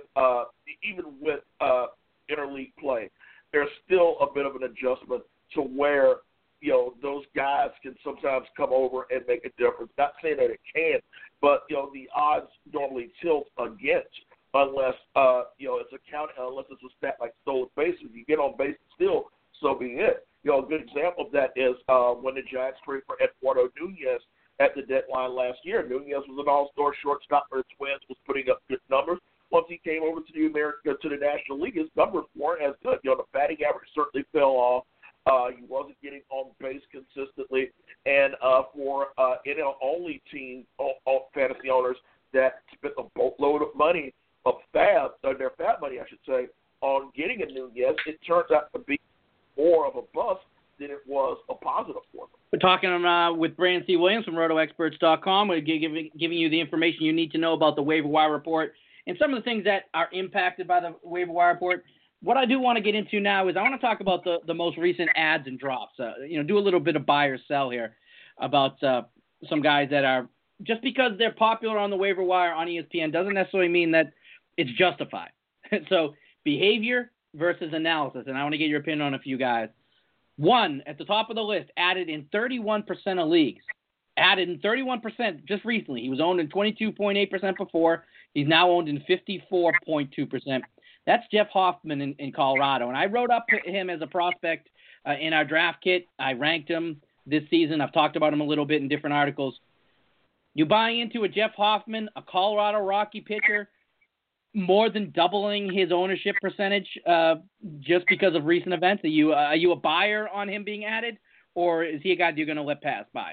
interleague play. There's still a bit of an adjustment to where those guys can sometimes come over and make a difference. Not saying that it can, but the odds normally tilt against unless unless it's a stat like stolen bases. You get on base still, so be it. A good example of that is when the Giants traded for Eduardo Nunez at the deadline last year. Nunez was an all-star shortstop for the Twins, was putting up good numbers. Once he came over to the National League, his numbers weren't as good. The batting average certainly fell off. He wasn't getting on base consistently. And for NL-only team fantasy owners that spent a boatload of money, their fab money, I should say, on getting a Nunez, it turns out to be more of a bust than it was a positive for them. We're talking with Brandon C. Williams from RotoExperts.com. We're giving you the information you need to know about the waiver wire report and some of the things that are impacted by the waiver wire report. What I do want to get into now is I want to talk about the most recent ads and drops. Do a little bit of buy or sell here about some guys that are, just because they're popular on the waiver wire on ESPN doesn't necessarily mean that it's justified. So behavior versus analysis, and I want to get your opinion on a few guys. One, at the top of the list, added in 31% of leagues. Added in 31% just recently. He was owned in 22.8% before. He's now owned in 54.2%. That's Jeff Hoffman in Colorado. And I wrote up him as a prospect in our draft kit. I ranked him this season. I've talked about him a little bit in different articles. You buy into a Jeff Hoffman, a Colorado Rocky pitcher, more than doubling his ownership percentage just because of recent events? Are you a buyer on him being added, or is he a guy that you're going to let pass by?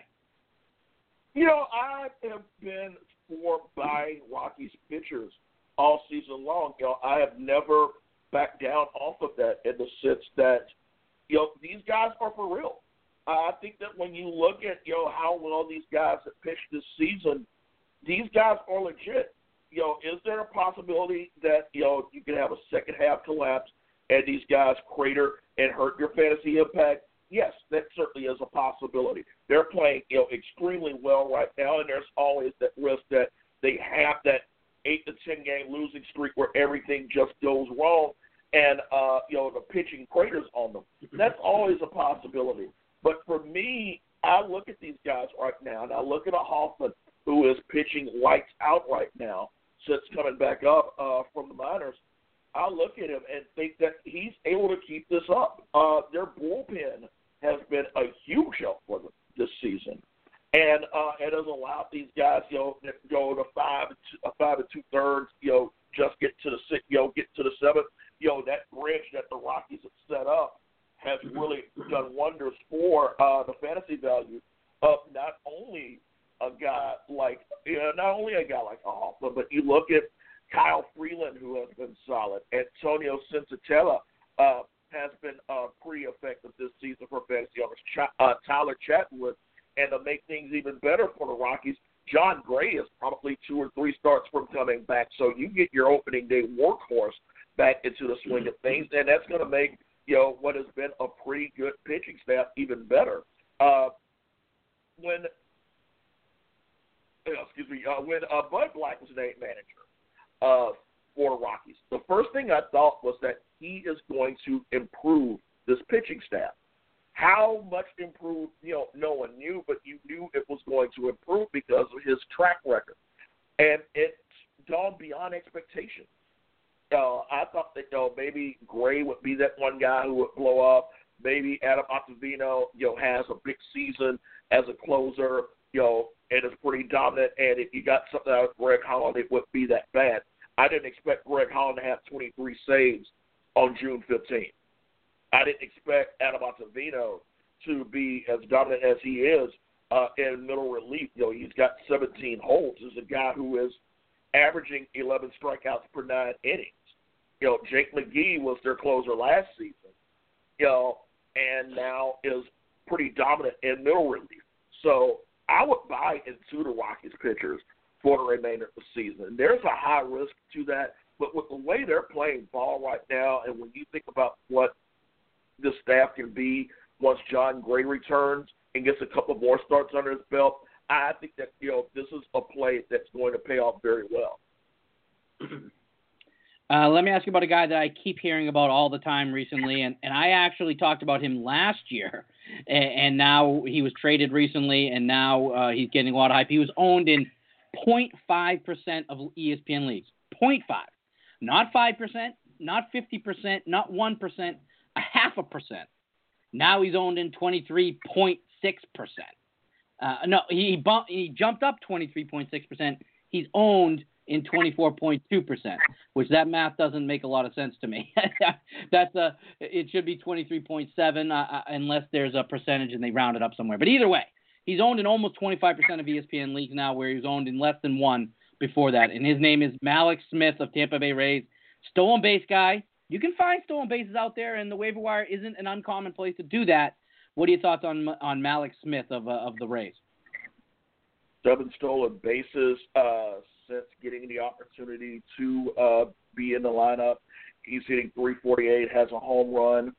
I have been for buying Rockies pitchers all season long. I have never backed down off of that in the sense that, these guys are for real. I think that when you look at, how well these guys have pitched this season, these guys are legit. Is there a possibility that, you can have a second half collapse and these guys crater and hurt your fantasy impact? Yes, that certainly is a possibility. They're playing, extremely well right now, and there's always that risk that they have that 8 to 10 game losing streak where everything just goes wrong and, the pitching craters on them. That's always a possibility. But for me, I look at these guys right now, and I look at a Hoffman who is pitching lights out right now since coming back up from the minors. I look at him and think that he's able to keep this up. Their bullpen has been a huge help for them this season, and it has allowed these guys, go to 5 2/3, just get to the 6, get to the 7th. That bridge that the Rockies have set up has really done wonders for the fantasy value of not only a guy like Hoffman, but you look at Kyle Freeland, who has been solid. Antonio Senzatella has been pretty effective this season for fantasy owners. Tyler Chatwood, and to make things even better for the Rockies, John Gray is probably 2 or 3 starts from coming back. So you get your opening day workhorse back into the swing of things, and that's going to make what has been a pretty good pitching staff even better. When Bud Black was named manager for the Rockies, the first thing I thought was that he is going to improve this pitching staff. How much improved, no one knew, but you knew it was going to improve because of his track record. And it's gone beyond expectation. I thought that, maybe Gray would be that one guy who would blow up. Maybe Adam Ottavino, has a big season as a closer, and is pretty dominant. And if you got something out of Greg Holland, it wouldn't be that bad. I didn't expect Greg Holland to have 23 saves on June 15th. I didn't expect Adam Ottavino to be as dominant as he is in middle relief. He's got 17 holds. He's a guy who is averaging 11 strikeouts per 9 innings. Jake McGee was their closer last season, and now is pretty dominant in middle relief. So I would buy into the Rockies pitchers for the remainder of the season. There's a high risk to that, but with the way they're playing ball right now, and when you think about what the staff can be once John Gray returns and gets a couple more starts under his belt, I think that, this is a play that's going to pay off very well. Let me ask you about a guy that I keep hearing about all the time recently, and I actually talked about him last year, and now he was traded recently, and now he's getting a lot of hype. He was owned in 0.5% of ESPN leagues. 0.5. Not 5%, not 50%, not 1%, 0.5%. Now he's owned in 23.6%. No, he jumped up 23.6%. He's owned in 24.2%, which that math doesn't make a lot of sense to me. It should be 23.7 unless there's a percentage and they round it up somewhere. But either way, he's owned in almost 25% of ESPN leagues now, where he was owned in less than one before that. And his name is Mallex Smith of Tampa Bay Rays. Stolen base guy. You can find stolen bases out there, and the waiver wire isn't an uncommon place to do that. What are your thoughts on Mallex Smith of the Rays? 7 stolen bases since getting the opportunity to be in the lineup. He's hitting .348, has a home run,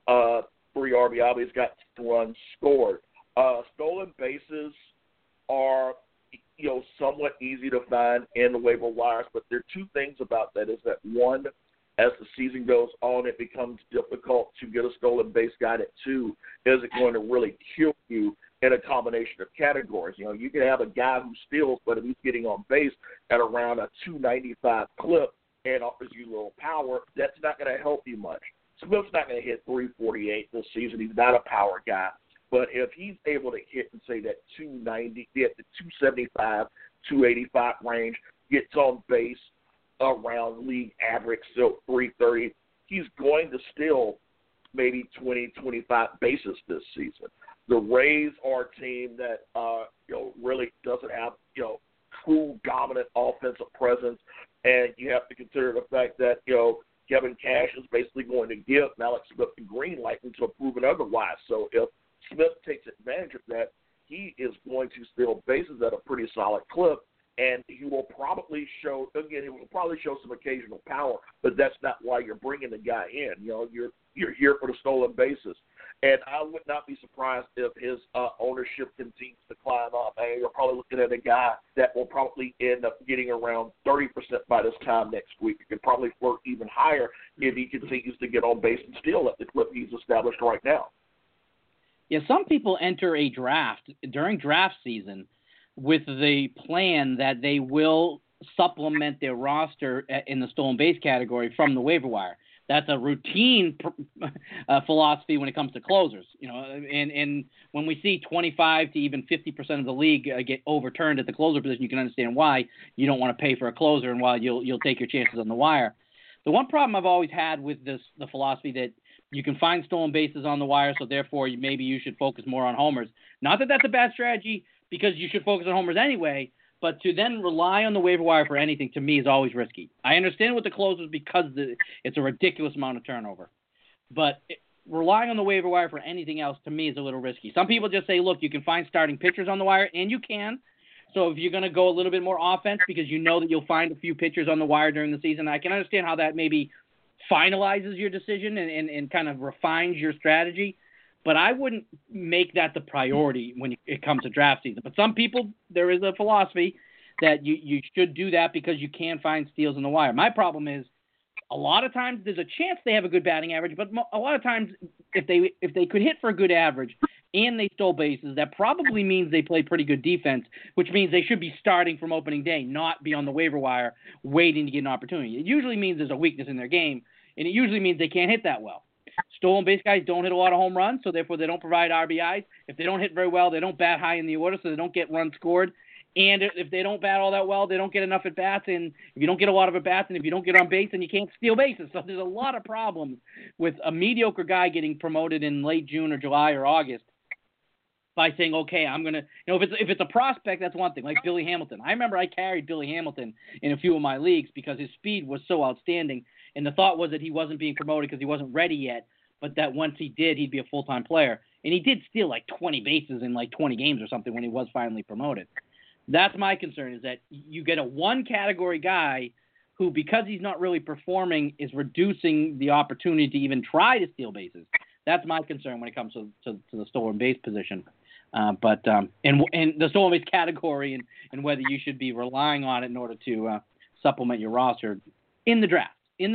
3 RBI. He's got 2 runs scored. Stolen bases are, somewhat easy to find in the waiver wires, but there are 2 things about that. Is that one, as the season goes on, it becomes difficult to get a stolen base guy. At 2, is it going to really kill you in a combination of categories? You can have a guy who steals, but if he's getting on base at around a 295 clip and offers you a little power, that's not going to help you much. Smith's not going to hit .348 this season. He's not a power guy. But if he's able to hit and say that 290, get the 275, 285 range, gets on base around league average, so 330, he's going to steal maybe 20, 25 bases this season. The Rays are a team that really doesn't have true dominant offensive presence, and you have to consider the fact that Kevin Cash is basically going to give Mallex Smith the green light until proven otherwise. So if Smith takes advantage of that, he is going to steal bases at a pretty solid clip, and he will probably show some occasional power, but that's not why you're bringing the guy in. You're here for the stolen bases. And I would not be surprised if his ownership continues to climb up. And you're probably looking at a guy that will probably end up getting around 30% by this time next week. He could probably flirt even higher if he continues to get on base and steal at the clip he's established right now. Yeah, some people enter a draft during draft season with the plan that they will supplement their roster in the stolen base category from the waiver wire. That's a routine philosophy when it comes to closers, and when we see 25 to even 50% of the league get overturned at the closer position, you can understand why you don't want to pay for a closer and why you'll take your chances on the wire. The one problem I've always had with the philosophy that you can find stolen bases on the wire, so therefore maybe you should focus more on homers. Not that that's a bad strategy, because you should focus on homers anyway, but to then rely on the waiver wire for anything, to me, is always risky. I understand with the closers because it's a ridiculous amount of turnover. But relying on the waiver wire for anything else, to me, is a little risky. Some people just say, look, you can find starting pitchers on the wire, and you can. So if you're going to go a little bit more offense because you know that you'll find a few pitchers on the wire during the season, I can understand how that maybe finalizes your decision and kind of refines your strategy. But I wouldn't make that the priority when it comes to draft season. But some people, there is a philosophy that you should do that because you can find steals on the wire. My problem is a lot of times there's a chance they have a good batting average, but a lot of times if they could hit for a good average and they stole bases, that probably means they play pretty good defense, which means they should be starting from opening day, not be on the waiver wire waiting to get an opportunity. It usually means there's a weakness in their game, and it usually means they can't hit that well. Stolen base guys don't hit a lot of home runs, so therefore they don't provide RBIs. If they don't hit very well, they don't bat high in the order, so they don't get runs scored. And if they don't bat all that well, they don't get enough at-bats. And if you don't get a lot of at-bats and if you don't get on base, then you can't steal bases. So there's a lot of problems with a mediocre guy getting promoted in late June or July or August by saying, okay, I'm going to, if it's a prospect, that's one thing, like Billy Hamilton. I remember I carried Billy Hamilton in a few of my leagues because his speed was so outstanding. And the thought was that he wasn't being promoted because he wasn't ready yet, but that once he did, he'd be a full-time player. And he did steal like 20 bases in like 20 games or something when he was finally promoted. That's my concern, is that you get a one-category guy who, because he's not really performing, is reducing the opportunity to even try to steal bases. That's my concern when it comes to the stolen base position. But in the stolen base category and whether you should be relying on it in order to supplement your roster in the draft.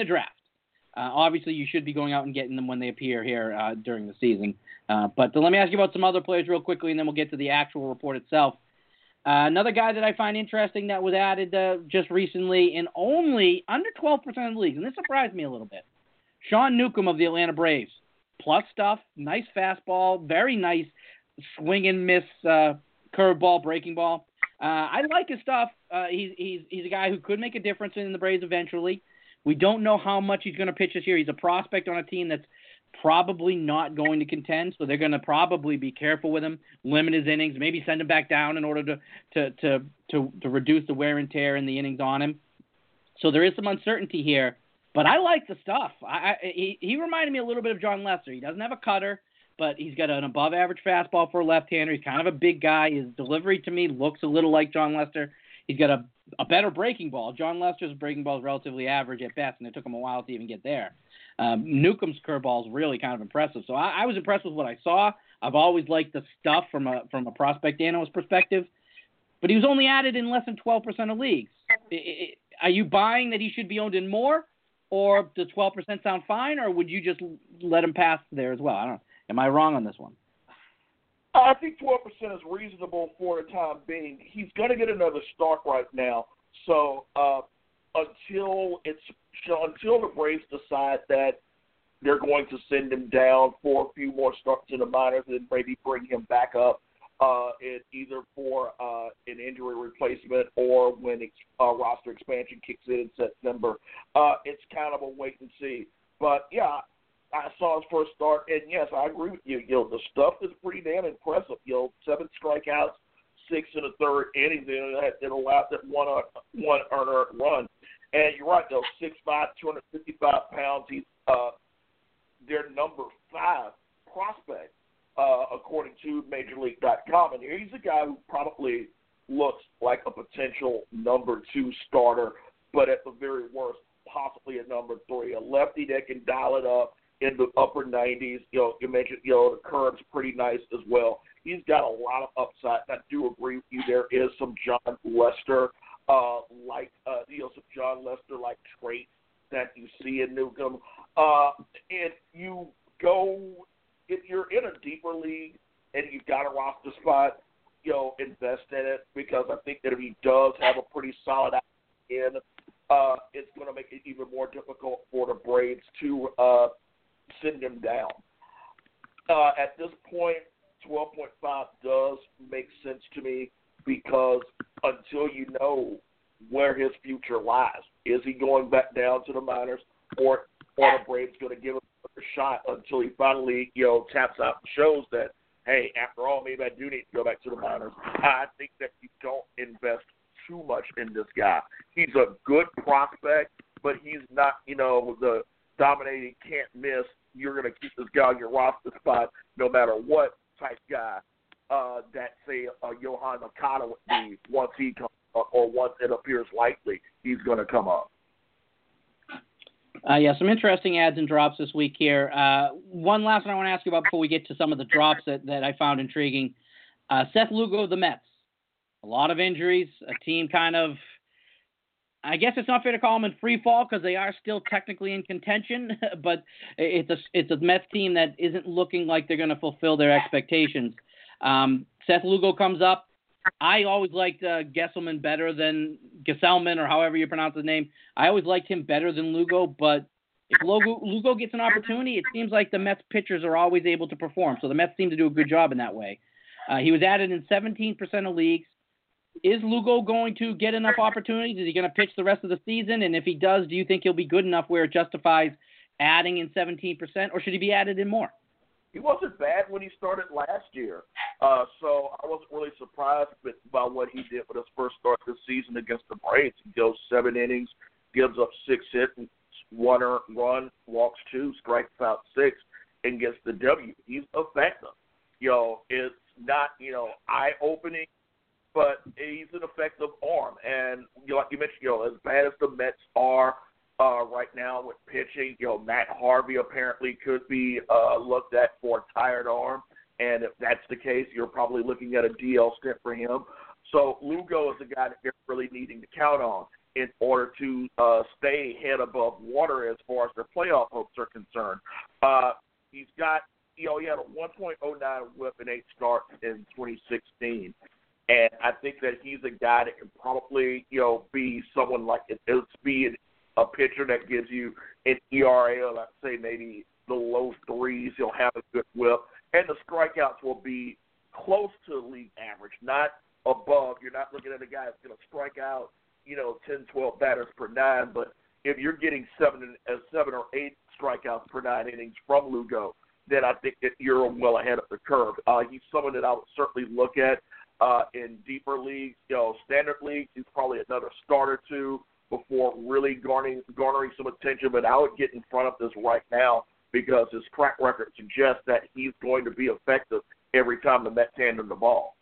Obviously, you should be going out and getting them when they appear here during the season. But let me ask you about some other players real quickly, and then we'll get to the actual report itself. Another guy that I find interesting that was added just recently in only under 12% of the leagues, and this surprised me a little bit. Sean Newcomb of the Atlanta Braves. Plus stuff, nice fastball, very nice swing and miss curveball, breaking ball. I like his stuff. He's a guy who could make a difference in the Braves eventually. We don't know how much he's going to pitch this year. He's a prospect on a team that's probably not going to contend, so they're going to probably be careful with him, limit his innings, maybe send him back down in order to reduce the wear and tear in the innings on him. So there is some uncertainty here, but I like the stuff. He reminded me a little bit of John Lester. He doesn't have a cutter, but he's got an above-average fastball for a left-hander. He's kind of a big guy. His delivery to me looks a little like John Lester. He's got a better breaking ball. John Lester's breaking ball is relatively average at best, and it took him a while to even get there. Newcomb's curveball is really kind of impressive. So I was impressed with what I saw. I've always liked the stuff from a prospect analyst perspective, but he was only added in less than 12% of leagues. Are you buying that he should be owned in more, or does 12% sound fine, or would you just let him pass there as well? I don't know. Am I wrong on this one? I think 12% is reasonable for the time being. He's going to get another start right now. So until the Braves decide that they're going to send him down for a few more starts in the minors and maybe bring him back up either for an injury replacement or when roster expansion kicks in September, it's kind of a wait and see. But, yeah, I saw his first start, and yes, I agree with you. The stuff is pretty damn impressive. 7 strikeouts, 6 in the third inning. It allowed that one earner run. And you're right, 6'5", 255 pounds. He's their number 5 prospect, according to MajorLeague.com. And he's a guy who probably looks like a potential number 2 starter, but at the very worst, possibly a number 3, a lefty that can dial it up in the upper 90s. You mentioned, the curve's pretty nice as well. He's got a lot of upside. I do agree with you. There is some John Lester, some John Lester-like traits that you see in Newcomb. And if you're in a deeper league and you've got a roster spot, invest in it, because I think that if he does have a pretty solid in, it's going to make it even more difficult for the Braves to send him down. At this point, 12.5 does make sense to me, because until you know where his future lies, is he going back down to the minors, or are the Braves going to give him a shot until he finally, taps out and shows that, hey, after all, maybe I do need to go back to the minors. I think that you don't invest too much in this guy. He's a good prospect, but he's not, the dominating can't miss. You're going to keep this guy on your roster spot no matter what type guy that, say, Yohan Moncada would be once he comes up, or once it appears likely he's going to come up. Some interesting adds and drops this week here. One last one I want to ask you about before we get to some of the drops that I found intriguing. Seth Lugo of the Mets. A lot of injuries, a team kind of, I guess it's not fair to call them in free fall because they are still technically in contention, but it's a Mets team that isn't looking like they're going to fulfill their expectations. Seth Lugo comes up. I always liked Gesselman better than Gesselman, or however you pronounce his name. I always liked him better than Lugo, but if Lugo gets an opportunity, it seems like the Mets pitchers are always able to perform. So the Mets seem to do a good job in that way. He was added in 17% of leagues. Is Lugo going to get enough opportunities? Is he going to pitch the rest of the season? And if he does, do you think he'll be good enough where it justifies adding in 17%, or should he be added in more? He wasn't bad when he started last year, so I wasn't really surprised by what he did for his first start this season against the Braves. He goes 7 innings, gives up 6 hits, 1 run, walks 2, strikes out 6, and gets the W. He's effective. It's not, eye-opening, but he's an effective arm. And like you mentioned, as bad as the Mets are right now with pitching, Matt Harvey apparently could be looked at for a tired arm. And if that's the case, you're probably looking at a DL stint for him. So Lugo is a guy that they're really needing to count on in order to stay head above water as far as their playoff hopes are concerned. He's got, he had a 1.09 whip in 8 starts in 2016. And I think that he's a guy that can probably, be someone like it's being a pitcher that gives you an ERA of, let's say, maybe the low 3s. He'll have a good whip. And the strikeouts will be close to league average, not above. You're not looking at a guy that's going to strike out, 10, 12 batters per nine. But if you're getting 7 or 8 strikeouts per 9 innings from Lugo, then I think that you're well ahead of the curve. He's someone that I would certainly look at in deeper leagues. Standard leagues, he's probably another start or two before really garnering some attention. But I would get in front of this right now because his track record suggests that he's going to be effective every time the Mets hand him the ball.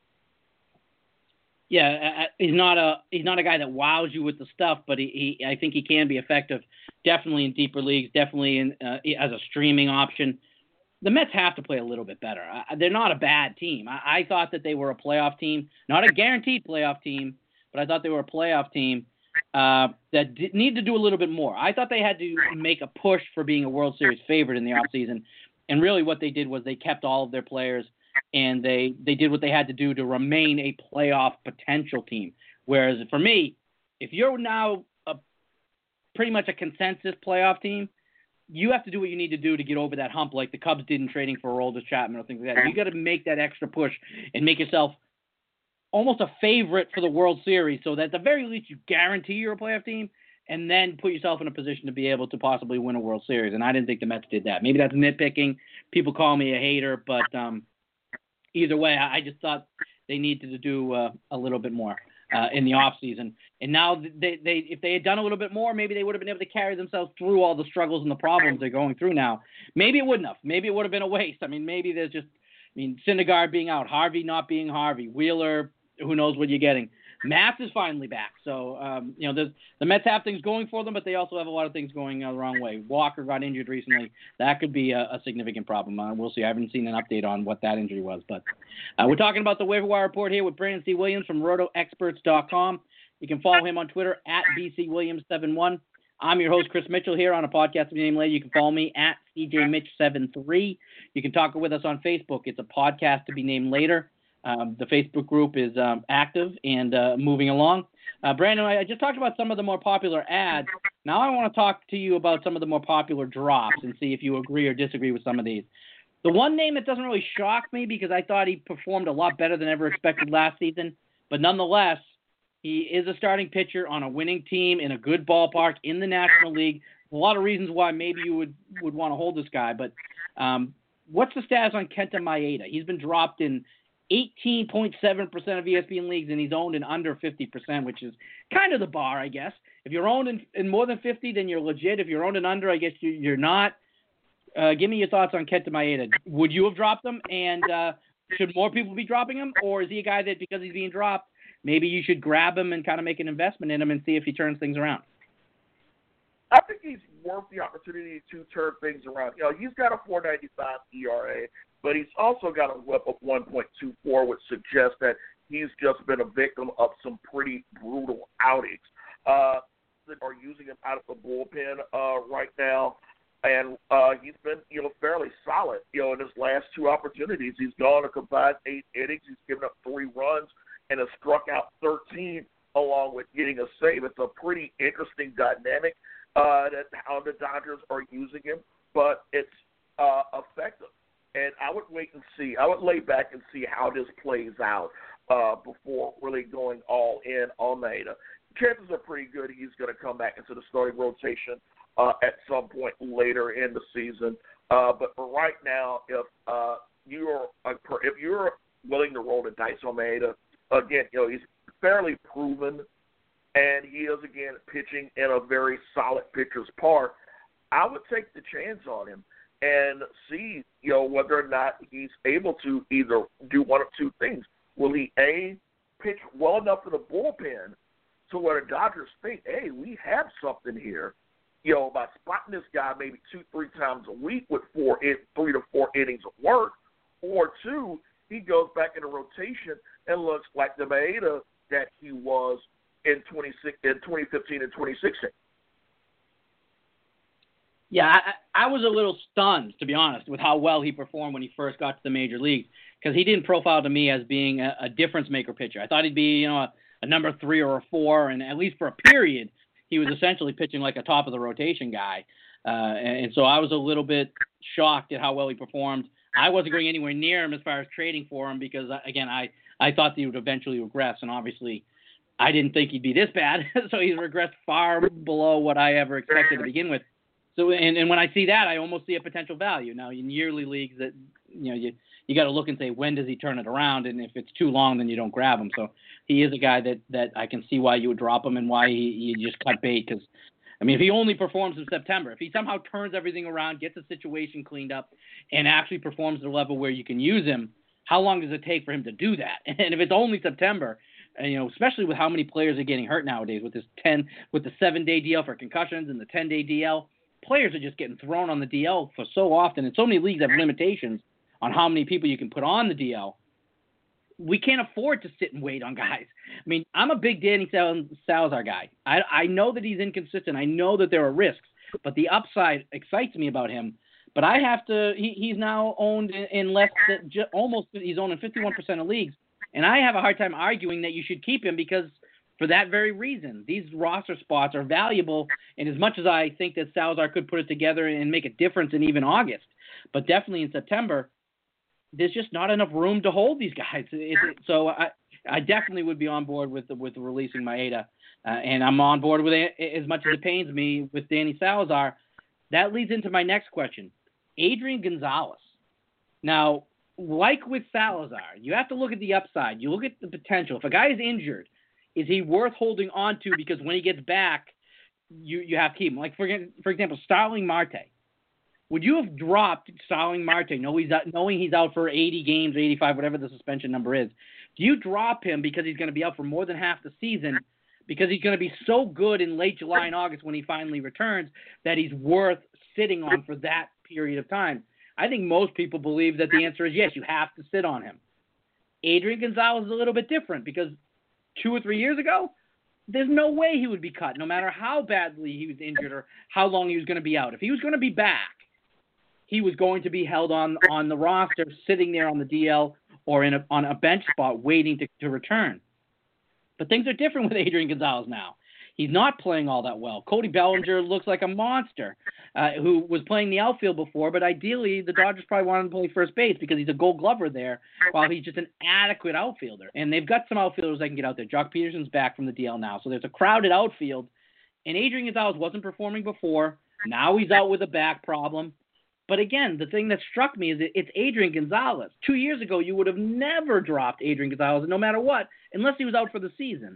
Yeah, he's not a guy that wows you with the stuff, but I think he can be effective, definitely in deeper leagues, definitely in as a streaming option. The Mets have to play a little bit better. They're not a bad team. I thought that they were a playoff team, not a guaranteed playoff team, but I thought they were a playoff team that need to do a little bit more. I thought they had to make a push for being a World Series favorite in the offseason, and really what they did was they kept all of their players, and they did what they had to do to remain a playoff potential team. Whereas for me, if you're now pretty much a consensus playoff team, you have to do what you need to do to get over that hump like the Cubs did in trading for Aroldis Chapman or things like that. You got to make that extra push and make yourself almost a favorite for the World Series so that at the very least you guarantee you're a playoff team and then put yourself in a position to be able to possibly win a World Series. And I didn't think the Mets did that. Maybe that's nitpicking. People call me a hater, but either way, I just thought they needed to do a little bit more in the offseason. And now if they had done a little bit more, maybe they would have been able to carry themselves through all the struggles and the problems they're going through now. Maybe it wouldn't have. Maybe it would have been a waste. I mean, maybe there's just, Syndergaard being out, Harvey not being Harvey, Wheeler, who knows what you're getting. Matz is finally back. So, the Mets have things going for them, but they also have a lot of things going the wrong way. Walker got injured recently. That could be a significant problem. We'll see. I haven't seen an update on what that injury was. But we're talking about the waiver wire report here with Brandon C. Williams from RotoExperts.com. You can follow him on Twitter at BCWilliams71. I'm your host, Chris Mitchell, here on a podcast to be named later. You can follow me at CJMitch73. You can talk with us on Facebook. It's a podcast to be named later. The Facebook group is active and moving along. Brandon, I just talked about some of the more popular ads. Now I want to talk to you about some of the more popular drops and see if you agree or disagree with some of these. The one name that doesn't really shock me because I thought he performed a lot better than ever expected last season, but nonetheless, he is a starting pitcher on a winning team in a good ballpark in the National League. A lot of reasons why maybe you would want to hold this guy, but what's the status on Kenta Maeda? He's been dropped in 18.7% of ESPN leagues, and he's owned in under 50%, which is kind of the bar, I guess. If you're owned in more than 50, then you're legit. If you're owned in under, I guess you're not. Give me your thoughts on Kenta Maeda. Would you have dropped him, and should more people be dropping him, or is he a guy that because he's being dropped, maybe you should grab him and kind of make an investment in him and see if he turns things around? I think he's worth the opportunity to turn things around. He's got a 4.95 ERA, but he's also got a whip of 1.24, which suggests that he's just been a victim of some pretty brutal outings. That are using him out of the bullpen right now, and he's been fairly solid. In his last 2 opportunities, he's gone a combined 8 innings. He's given up 3 runs and has struck out 13, along with getting a save. It's a pretty interesting dynamic that how the Dodgers are using him, but it's effective. And I would wait and see. I would lay back and see how this plays out before really going all in on Maeda. Chances are pretty good he's going to come back into the starting rotation at some point later in the season. But for right now, if you're willing to roll the dice on Maeda, again, he's fairly proven, and he is again pitching in a very solid pitcher's park. I would take the chance on him and see, whether or not he's able to either do one of 2 things. Will he, A, pitch well enough in the bullpen to where the Dodgers think, hey, we have something here, by spotting this guy maybe 2-3 times a week with 3 to 4 innings of work, or 2, he goes back in the rotation and looks like the Maeda that he was in 2015 and 2016. Yeah, I was a little stunned, to be honest, with how well he performed when he first got to the major leagues, because he didn't profile to me as being a difference-maker pitcher. I thought he'd be, a number 3 or a 4, and at least for a period, he was essentially pitching like a top-of-the-rotation guy. And so I was a little bit shocked at how well he performed. I wasn't going anywhere near him as far as trading for him because, again, I thought that he would eventually regress, and obviously I didn't think he'd be this bad. So he's regressed far below what I ever expected to begin with. So, and when I see that, I almost see a potential value. Now, in yearly leagues, that you got to look and say, when does he turn it around? And if it's too long, then you don't grab him. So he is a guy that I can see why you would drop him and why you just cut bait. Because, I mean, if he only performs in September, if he somehow turns everything around, gets the situation cleaned up, and actually performs at a level where you can use him, how long does it take for him to do that? And if it's only September, and, especially with how many players are getting hurt nowadays with the 7-day DL for concussions and the 10-day DL, players are just getting thrown on the DL for so often, and so many leagues have limitations on how many people you can put on the DL. We can't afford to sit and wait on guys. I mean, I'm a big Danny Salazar guy. I know that he's inconsistent. I know that there are risks, but the upside excites me about him. But I have to. He's now owned in less than almost. He's owned in 51% of leagues, and I have a hard time arguing that you should keep him because for that very reason, these roster spots are valuable. And as much as I think that Salazar could put it together and make a difference in even August, but definitely in September, there's just not enough room to hold these guys. So I definitely would be on board with releasing Maeda, and I'm on board with it as much as it pains me with Danny Salazar. That leads into my next question. Adrian Gonzalez. Now, like with Salazar, you have to look at the upside. You look at the potential. If a guy is injured, is he worth holding on to? Because when he gets back, you have to keep him. Like, for example, Starling Marte. Would you have dropped Starling Marte knowing he's out for 80 games, 85, whatever the suspension number is? Do you drop him because he's going to be out for more than half the season, because he's going to be so good in late July and August when he finally returns that he's worth sitting on for that period of time? I think most people believe that the answer is yes, you have to sit on him. Adrian Gonzalez is a little bit different because 2 or 3 years ago, there's no way he would be cut, no matter how badly he was injured or how long he was going to be out. If he was going to be back, he was going to be held on the roster, sitting there on the DL or on a bench spot waiting to return. But things are different with Adrian Gonzalez now. He's not playing all that well. Cody Bellinger looks like a monster who was playing the outfield before, but ideally the Dodgers probably wanted him to play first base because he's a Gold Glover there while he's just an adequate outfielder. And they've got some outfielders that can get out there. Jock Peterson's back from the DL now, so there's a crowded outfield. And Adrian Gonzalez wasn't performing before. Now he's out with a back problem. But again, the thing that struck me is it's Adrian Gonzalez. 2 years ago, you would have never dropped Adrian Gonzalez, no matter what, unless he was out for the season.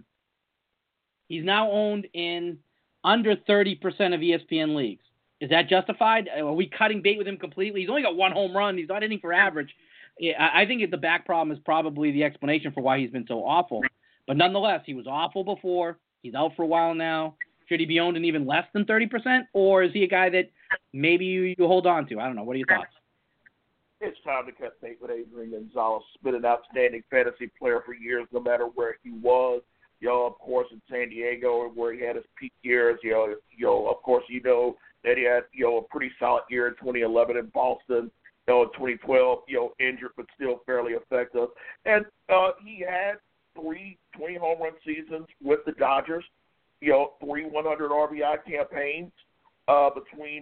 He's now owned in under 30% of ESPN leagues. Is that justified? Are we cutting bait with him completely? He's only got 1 home run. He's not hitting for average. I think the back problem is probably the explanation for why he's been so awful. But nonetheless, he was awful before. He's out for a while now. Should he be owned in even less than 30%? Or is he a guy that maybe you hold on to? I don't know. What are your thoughts? It's time to cut bait with Adrian Gonzalez. Been an outstanding fantasy player for years, no matter where he was. Of course, in San Diego, where he had his peak years. Of course, that he had, a pretty solid year in 2011 in Boston. In 2012, injured but still fairly effective. And he had 3 20-home run seasons with the Dodgers. 3 100 RBI campaigns between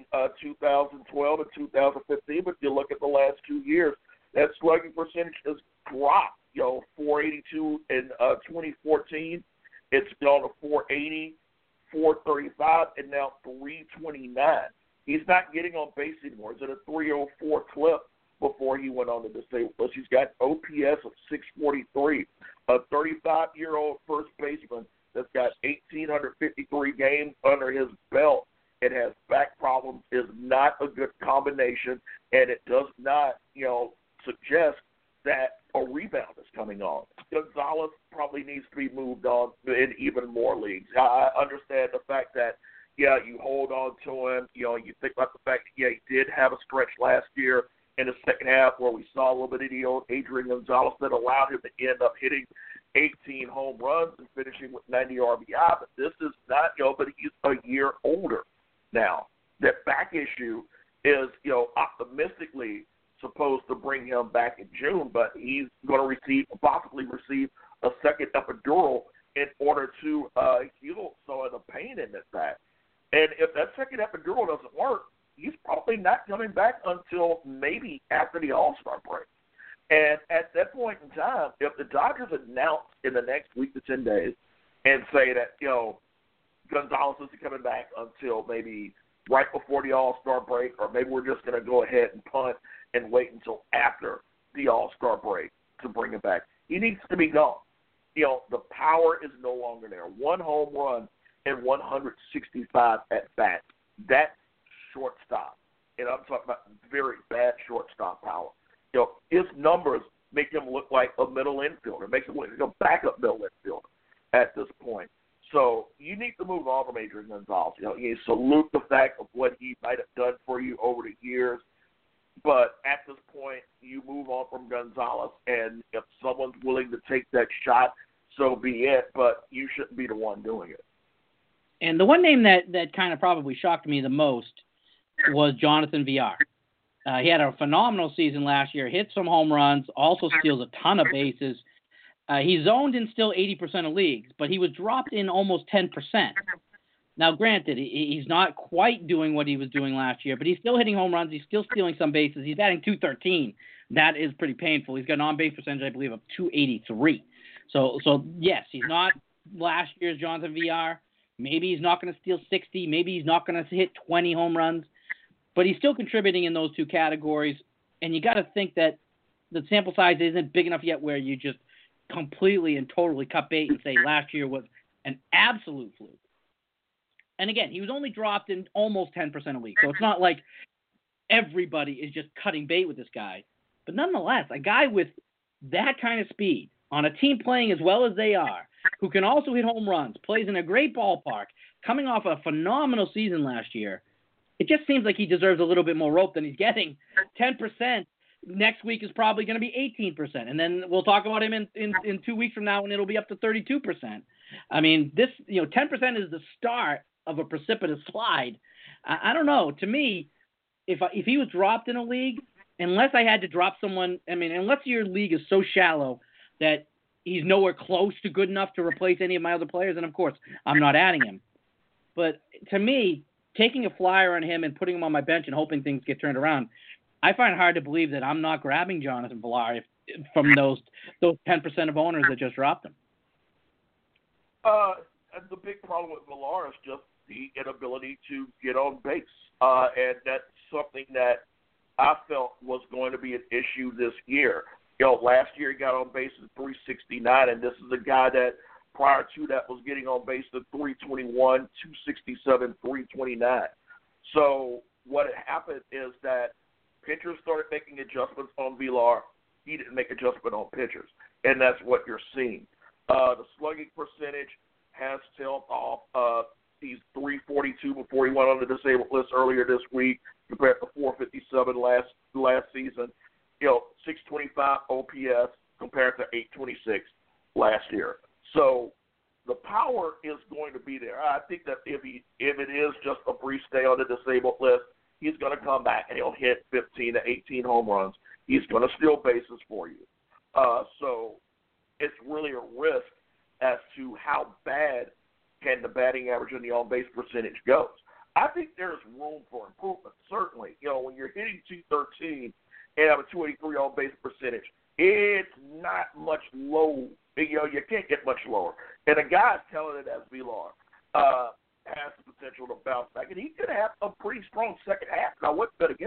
2012 and 2015. But you look at the last 2 years, that slugging percentage has dropped. 482 in 2014. It's gone to 480, 435, and now 329. He's not getting on base anymore. He's at a 304 clip before he went on the disabled list. He's got OPS of 643. A 35-year-old first baseman that's got 1,853 games under his belt and has back problems is not a good combination, and it does not, suggest that a rebound is coming on. Gonzalez probably needs to be moved on in even more leagues. I understand the fact that, you hold on to him. You think about the fact that, he did have a stretch last year in the second half where we saw a little bit of the old Adrian Gonzalez that allowed him to end up hitting 18 home runs and finishing with 90 RBI. But this is not, but he's a year older now. That back issue is, optimistically supposed to bring him back in June, but he's going to possibly receive a second epidural in order to heal some of the pain in his back. And if that second epidural doesn't work, he's probably not coming back until maybe after the All-Star break. And at that point in time, if the Dodgers announce in the next week to 10 days and say that, Gonzalez isn't coming back until maybe right before the All-Star break, or maybe we're just going to go ahead and punt and wait until after the All-Star break to bring him back, he needs to be gone. The power is no longer there. 1 home run and 165 at-bats. That's shortstop. And I'm talking about very bad shortstop power. His numbers make him look like a middle infielder, makes him look like a backup middle infielder at this point. So you need to move on from Adrian Gonzalez. You salute the fact of what he might have done for you over the years, but at this point, you move on from Gonzalez, and if someone's willing to take that shot, so be it, but you shouldn't be the one doing it. And the one name that kind of probably shocked me the most was Jonathan Villar. He had a phenomenal season last year, hit some home runs, also steals a ton of bases. He's owned in still 80% of leagues, but he was dropped in almost 10%. Now, granted, he's not quite doing what he was doing last year, but he's still hitting home runs. He's still stealing some bases. He's batting .213. That is pretty painful. He's got an on-base percentage, I believe, of .283. So yes, he's not last year's Jonathan Villar. Maybe he's not going to steal 60. Maybe he's not going to hit 20 home runs. But he's still contributing in those two categories. And you got to think that the sample size isn't big enough yet where you just completely and totally cut bait and say last year was an absolute fluke. And again, he was only dropped in almost 10% of leagues. So it's not like everybody is just cutting bait with this guy. But nonetheless, a guy with that kind of speed on a team playing as well as they are, who can also hit home runs, plays in a great ballpark, coming off a phenomenal season last year, it just seems like he deserves a little bit more rope than he's getting. 10% next week is probably going to be 18%. And then we'll talk about him in 2 weeks from now, and it'll be up to 32%. I mean, 10% is the start of a precipitous slide. I don't know. To me, if he was dropped in a league, unless I had to drop someone, unless your league is so shallow that he's nowhere close to good enough to replace any of my other players, and of course, I'm not adding him. But to me, taking a flyer on him and putting him on my bench and hoping things get turned around, I find it hard to believe that I'm not grabbing Jonathan Villar from those 10% of owners that just dropped him. And the big problem with Villar is just the inability to get on base. And that's something that I felt was going to be an issue this year. Last year he got on base at 369, and this is a guy that prior to that was getting on base at 321, 267, 329. So what had happened is that pitchers started making adjustments on Villar. He didn't make adjustment on pitchers, and that's what you're seeing. The slugging percentage has tailed off. He's 342 before he went on the disabled list earlier this week, compared to 457 last season. 625 OPS compared to 826 last year. So the power is going to be there. I think that if it is just a brief stay on the disabled list, he's going to come back and he'll hit 15 to 18 home runs. He's going to steal bases for you. So it's really a risk as to how bad can the batting average and the on-base percentage goes. I think there's room for improvement, certainly. When you're hitting 213 and have a 283 on-base percentage, it's not much low. You can't get much lower. And a guy as talented as Villar has the potential to bounce back, and he could have a pretty strong second half. And I wouldn't bet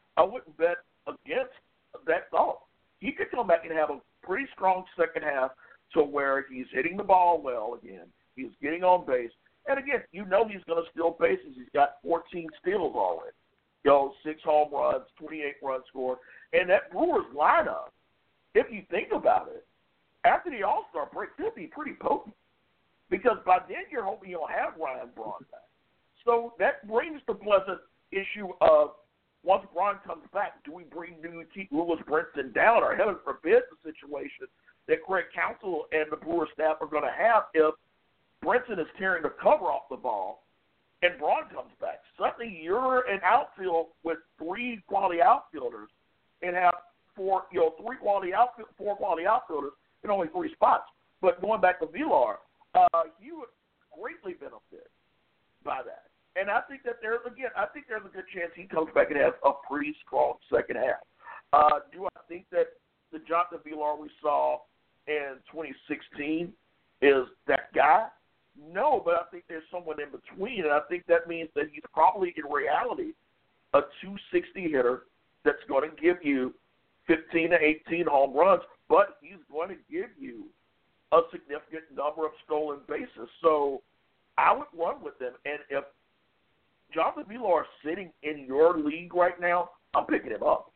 against that thought. He could come back and have a pretty strong second half to where he's hitting the ball well again. He's getting on base. And again, he's going to steal bases. He's got 14 steals already. 6 home runs, 28 runs scored. And that Brewers lineup, if you think about it, after the All-Star break, they'll be pretty potent. Because by then you're hoping you'll have Ryan Braun back. So that brings the pleasant issue of, once Braun comes back, do we keep Lewis Brinson down? Or heaven forbid the situation that Craig Counsell and the Brewers staff are going to have if Brinson is tearing the cover off the ball and Braun comes back. Suddenly you're an outfield with 3 quality outfielders and have 4 quality outfielders in only 3 spots. But going back to Villar, you would greatly benefit by that. And I think that there's a good chance he comes back and has a pretty strong second half. Do I think that the Jonathan Villar we saw in 2016 is that guy? No, but I think there's someone in between, and I think that means that he's probably, in reality, a 260 hitter that's going to give you 15 to 18 home runs, but he's going to give you a significant number of stolen bases. So I would run with him, and if Jonathan Villar is sitting in your league right now, I'm picking him up.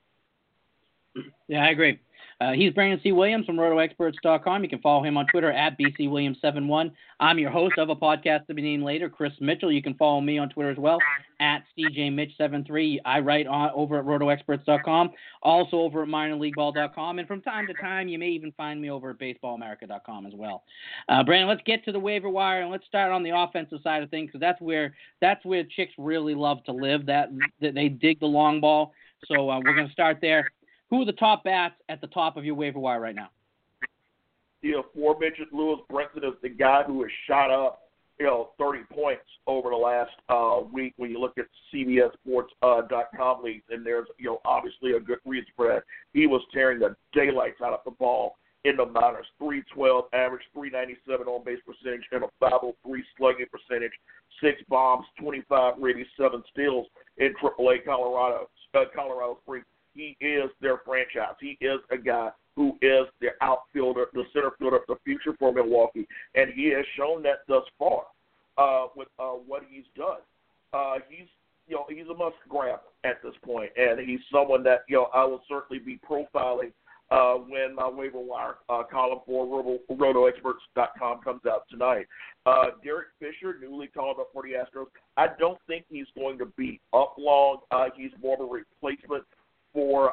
Yeah, I agree. He's Brandon C. Williams from RotoExperts.com. You can follow him on Twitter at BCWilliams71. I'm your host of a podcast to be named later, Chris Mitchell. You can follow me on Twitter as well, at CJMitch73. I write over at RotoExperts.com, also over at MinorLeagueBall.com, and from time to time, you may even find me over at BaseballAmerica.com as well. Brandon, let's get to the waiver wire, and let's start on the offensive side of things, because that's where chicks really love to live. That they dig the long ball. So we're going to start there. Who are the top bats at the top of your waiver wire right now? The aforementioned Lewis Brinson is the guy who has shot up, 30 points over the last week when you look at CBSSports.com leagues, and there's, obviously a good reason for that. He was tearing the daylights out of the ball in the minors. 312 average, 397 on-base percentage, and a 503 slugging percentage, 6 bombs, 25 ribbies, 7 steals in AAA Colorado Springs. He is their franchise. He is a guy who is the outfielder, the center fielder of the future for Milwaukee, and he has shown that thus far with what he's done. He's a must grab at this point, and he's someone that I will certainly be profiling when my waiver wire column for RotoExperts.com comes out tonight. Derek Fisher, newly called up for the Astros. I don't think he's going to be up long. He's more of a replacement for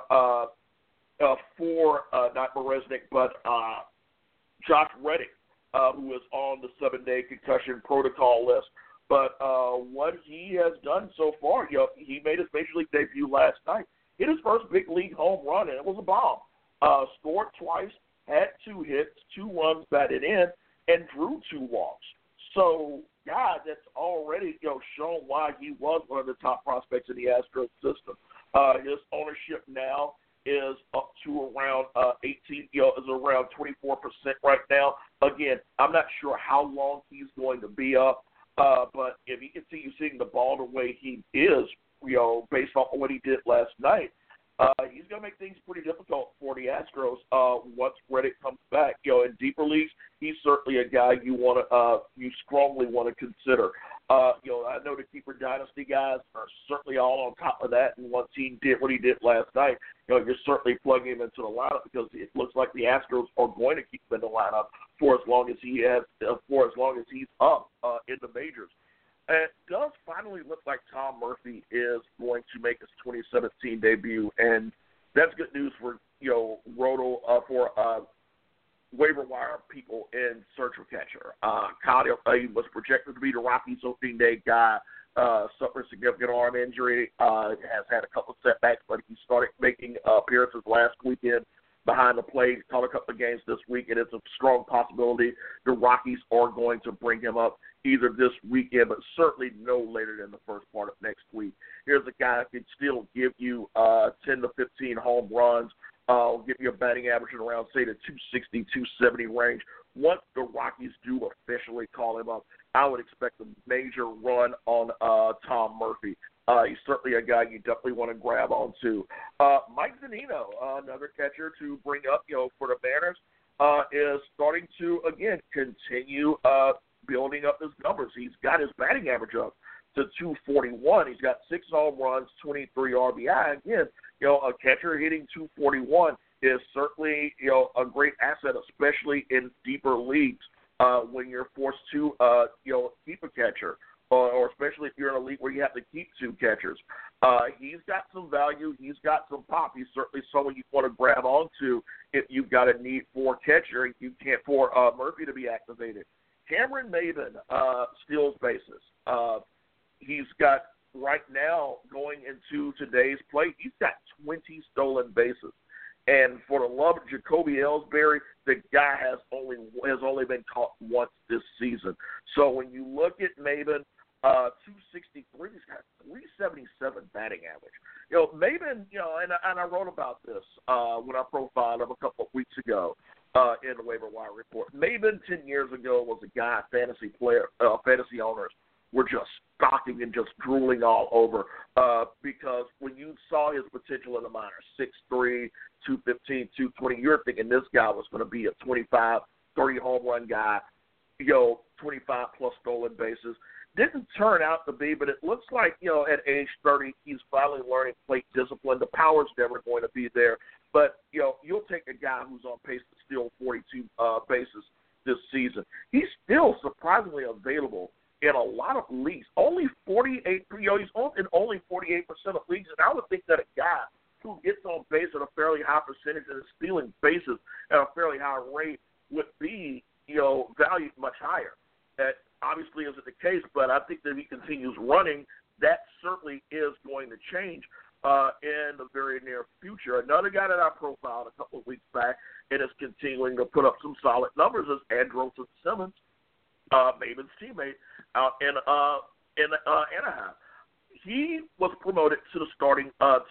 not Bereznik, but Josh Reddick, who is on the 7-day concussion protocol list. But what he has done so far, he made his Major League debut last night. Hit his first big league home run, and it was a bomb. Scored twice, had 2 hits, 2 runs batted in, and drew 2 walks. So, God, that's already shown why he was one of the top prospects in the Astros system. His ownership now is up to around 24% right now. Again, I'm not sure how long he's going to be up, but if he continues seeing the ball the way he is, based off of what he did last night, he's going to make things pretty difficult for the Astros once Reddick comes back. In deeper leagues, he's certainly a guy you strongly want to consider. I know the keeper dynasty guys are certainly all on top of that, and once he did what he did last night, you're certainly plugging him into the lineup because it looks like the Astros are going to keep him in the lineup for as long as he's up in the majors. And it does finally look like Tom Murphy is going to make his 2017 debut, and that's good news for waiver wire people in search of catcher. Kyle he was projected to be the Rockies opening day guy. Suffered a significant arm injury. Has had a couple of setbacks, but he started making appearances last weekend behind the plate. Caught a couple of games this week, and it's a strong possibility the Rockies are going to bring him up either this weekend, but certainly no later than the first part of next week. Here's a guy that can still give you 10 to 15 home runs. Give you a batting average in around, say, the 260, 270 range. Once the Rockies do officially call him up, I would expect a major run on Tom Murphy. He's certainly a guy you definitely want to grab onto. Mike Zunino, another catcher to bring up, for the Mariners, is starting to, again, continue building up his numbers. He's got his batting average up to 241. He's got 6 home runs, 23 RBI. Again, a catcher hitting 241 is certainly, a great asset, especially in deeper leagues when you're forced to, keep a catcher, or especially if you're in a league where you have to keep 2 catchers. He's got some value. He's got some pop. He's certainly someone you want to grab onto if you've got a need for catcher and you can't for Murphy to be activated. Cameron Maybin steals bases. He's got, right now, going into today's play, he's got 20 stolen bases. And for the love of Jacoby Ellsbury, the guy has only been caught once this season. So when you look at Maybin, 263. He's got 377 batting average. Maybin, and I wrote about this when I profiled him a couple of weeks ago in the waiver wire report. Maybin 10 years ago was a guy fantasy owners were just stocking and just drooling all over because when you saw his potential in the minors, 6'3", 215, 220, you're thinking this guy was going to be a 25, 30 home run guy, 25 plus stolen bases. Didn't turn out to be, but it looks like, at age 30, he's finally learning plate discipline. The power's never going to be there. But, you'll take a guy who's on pace to steal 42 bases this season. He's still surprisingly available in a lot of leagues. Only 48, he's in only 48% of leagues. And I would think that a guy who gets on base at a fairly high percentage and is stealing bases at a fairly high rate would be, valued much higher. That obviously isn't the case, but I think that if he continues running, that certainly is going to change in the very near future. Another guy that I profiled a couple of weeks back and is continuing to put up some solid numbers is Andrelton Simmons, Maybin's teammate out in Anaheim. He was promoted to the starting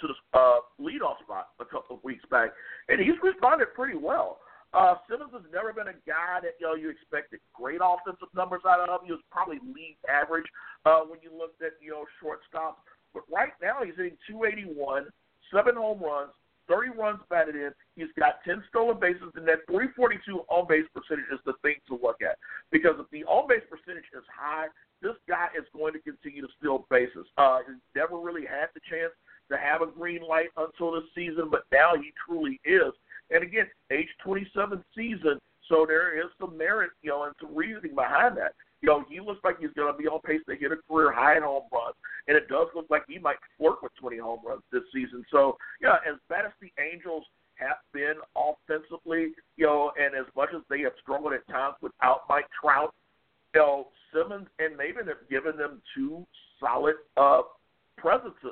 leadoff spot a couple of weeks back, and he's responded pretty well. Simmons has never been a guy that you expected great offensive numbers out of. He was probably league average when you looked at shortstops. But right now he's hitting 281, 7 home runs, 30 runs batted in. He's got 10 stolen bases, and that 342 on-base percentage is the thing to look at. Because if the on-base percentage is high, this guy is going to continue to steal bases. He's never really had the chance to have a green light until this season, but now he truly is. And again, age 27 season, so there is some merit, and some reasoning behind that. He looks like he's going to be on pace to hit a career high in home runs, and it does look like he might flirt with 20 home runs this season. So, as bad as the Angels have been offensively, and as much as they have struggled at times without Mike Trout, Simmons and Maybin have given them two solid presences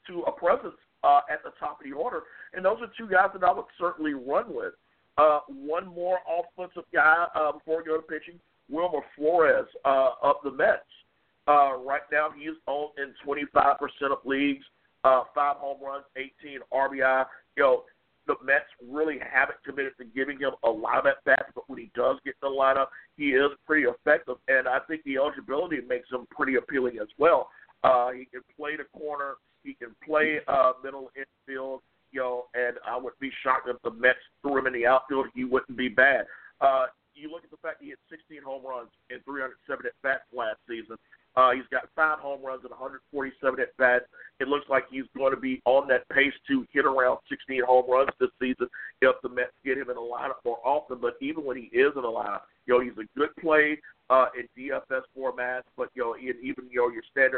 at the top of the order, and those are two guys that I would certainly run with. One more offensive guy before we go to pitching, Wilmer Flores of the Mets. Right now he is on in 25% of leagues, 5 home runs, 18 RBI. The Mets really haven't committed to giving him a lot of at-bats, but when he does get in the lineup, he is pretty effective, and I think the eligibility makes him pretty appealing as well. He can play the corner. He can play middle infield, and I would be shocked if the Mets threw him in the outfield. He wouldn't be bad. You look at the fact he hit 16 home runs and 307 at-bats last season. He's got 5 home runs and 147 at-bats. It looks like he's going to be on that pace to hit around 16 home runs this season if the Mets get him in the lineup more often. But even when he is in the lineup, he's a good play in DFS formats, but even your standard